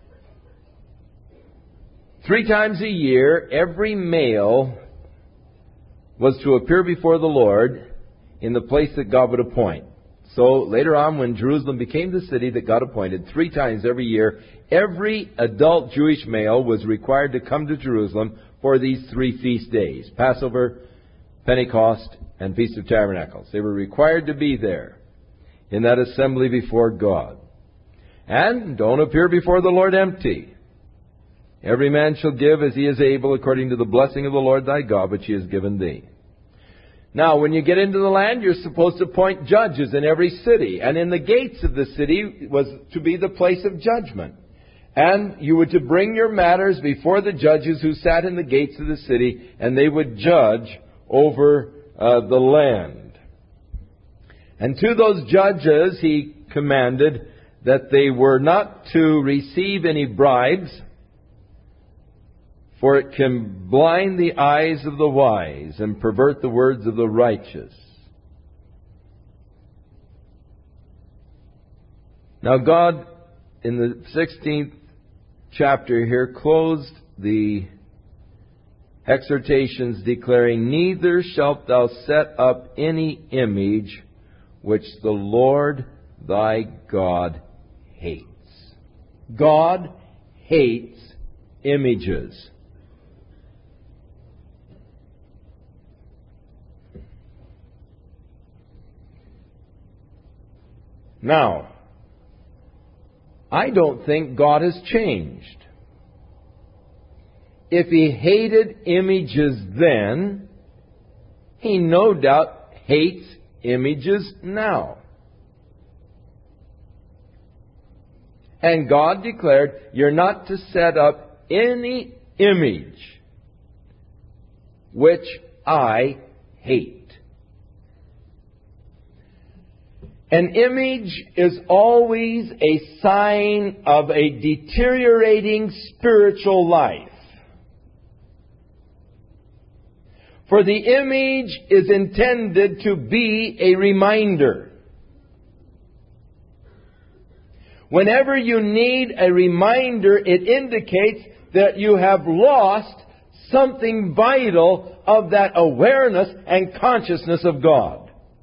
[SPEAKER 1] 3 times a year, every male was to appear before the Lord in the place that God would appoint. So later on, when Jerusalem became the city that God appointed, 3 times every year, every adult Jewish male was required to come to Jerusalem for these 3 feast days: Passover, Pentecost, and Feast of Tabernacles. They were required to be there in that assembly before God. And don't appear before the Lord empty. Every man shall give as he is able, according to the blessing of the Lord thy God, which He has given thee. Now, when you get into the land, you're supposed to appoint judges in every city. And in the gates of the city was to be the place of judgment. And you were to bring your matters before the judges who sat in the gates of the city, and they would judge over the land. And to those judges He commanded that they were not to receive any bribes, for it can blind the eyes of the wise and pervert the words of the righteous. Now God, in the 16th chapter here, closed the exhortations declaring, "Neither shalt thou set up any image which the Lord thy God hates." God hates images. Now, I don't think God has changed. If He hated images then, He no doubt hates images now. And God declared, "You're not to set up any image which I hate." An image is always a sign of a deteriorating spiritual life. For the image is intended to be a reminder. Whenever you need a reminder, it indicates that you have lost something vital of that awareness and consciousness of God.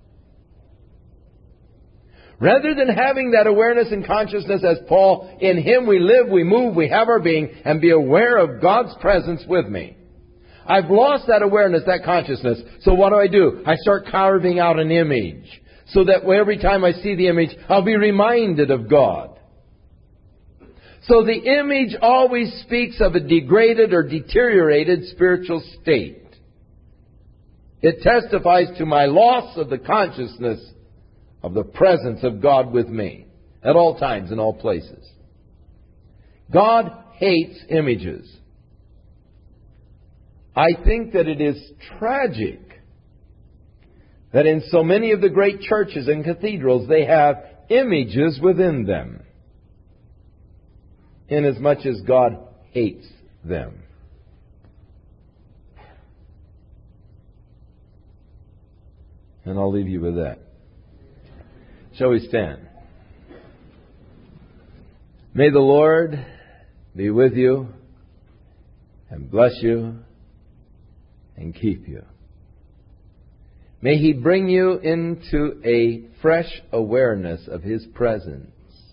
[SPEAKER 1] Rather than having that awareness and consciousness as Paul, "In Him we live, we move, we have our being," and be aware of God's presence with me. I've lost that awareness, that consciousness. So what do? I start carving out an image, so that every time I see the image, I'll be reminded of God. So the image always speaks of a degraded or deteriorated spiritual state. It testifies to my loss of the consciousness of the presence of God with me at all times, in all places. God hates images. I think that it is tragic that in so many of the great churches and cathedrals they have images within them, inasmuch as God hates them. And I'll leave you with that. Shall we stand? May the Lord be with you and bless you and keep you. May He bring you into a fresh awareness of His presence.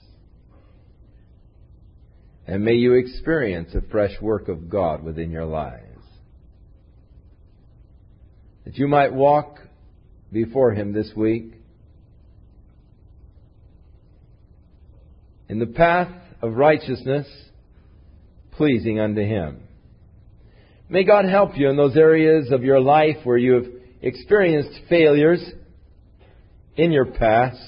[SPEAKER 1] And may you experience a fresh work of God within your lives. That you might walk before Him this week in the path of righteousness, pleasing unto Him. May God help you in those areas of your life where you have experienced failures in your past.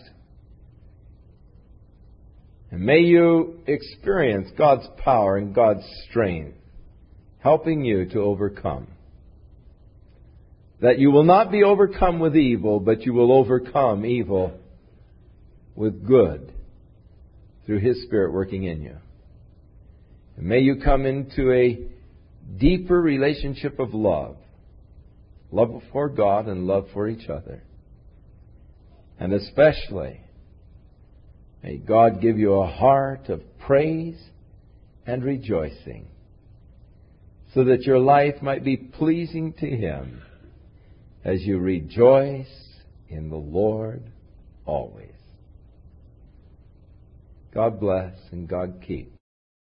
[SPEAKER 1] And may you experience God's power and God's strength, helping you to overcome. That you will not be overcome with evil, but you will overcome evil with good, through His Spirit working in you. And may you come into a deeper relationship of love. Love for God and love for each other. And especially, may God give you a heart of praise and rejoicing, so that your life might be pleasing to Him as you rejoice in the Lord always. God bless and God keep.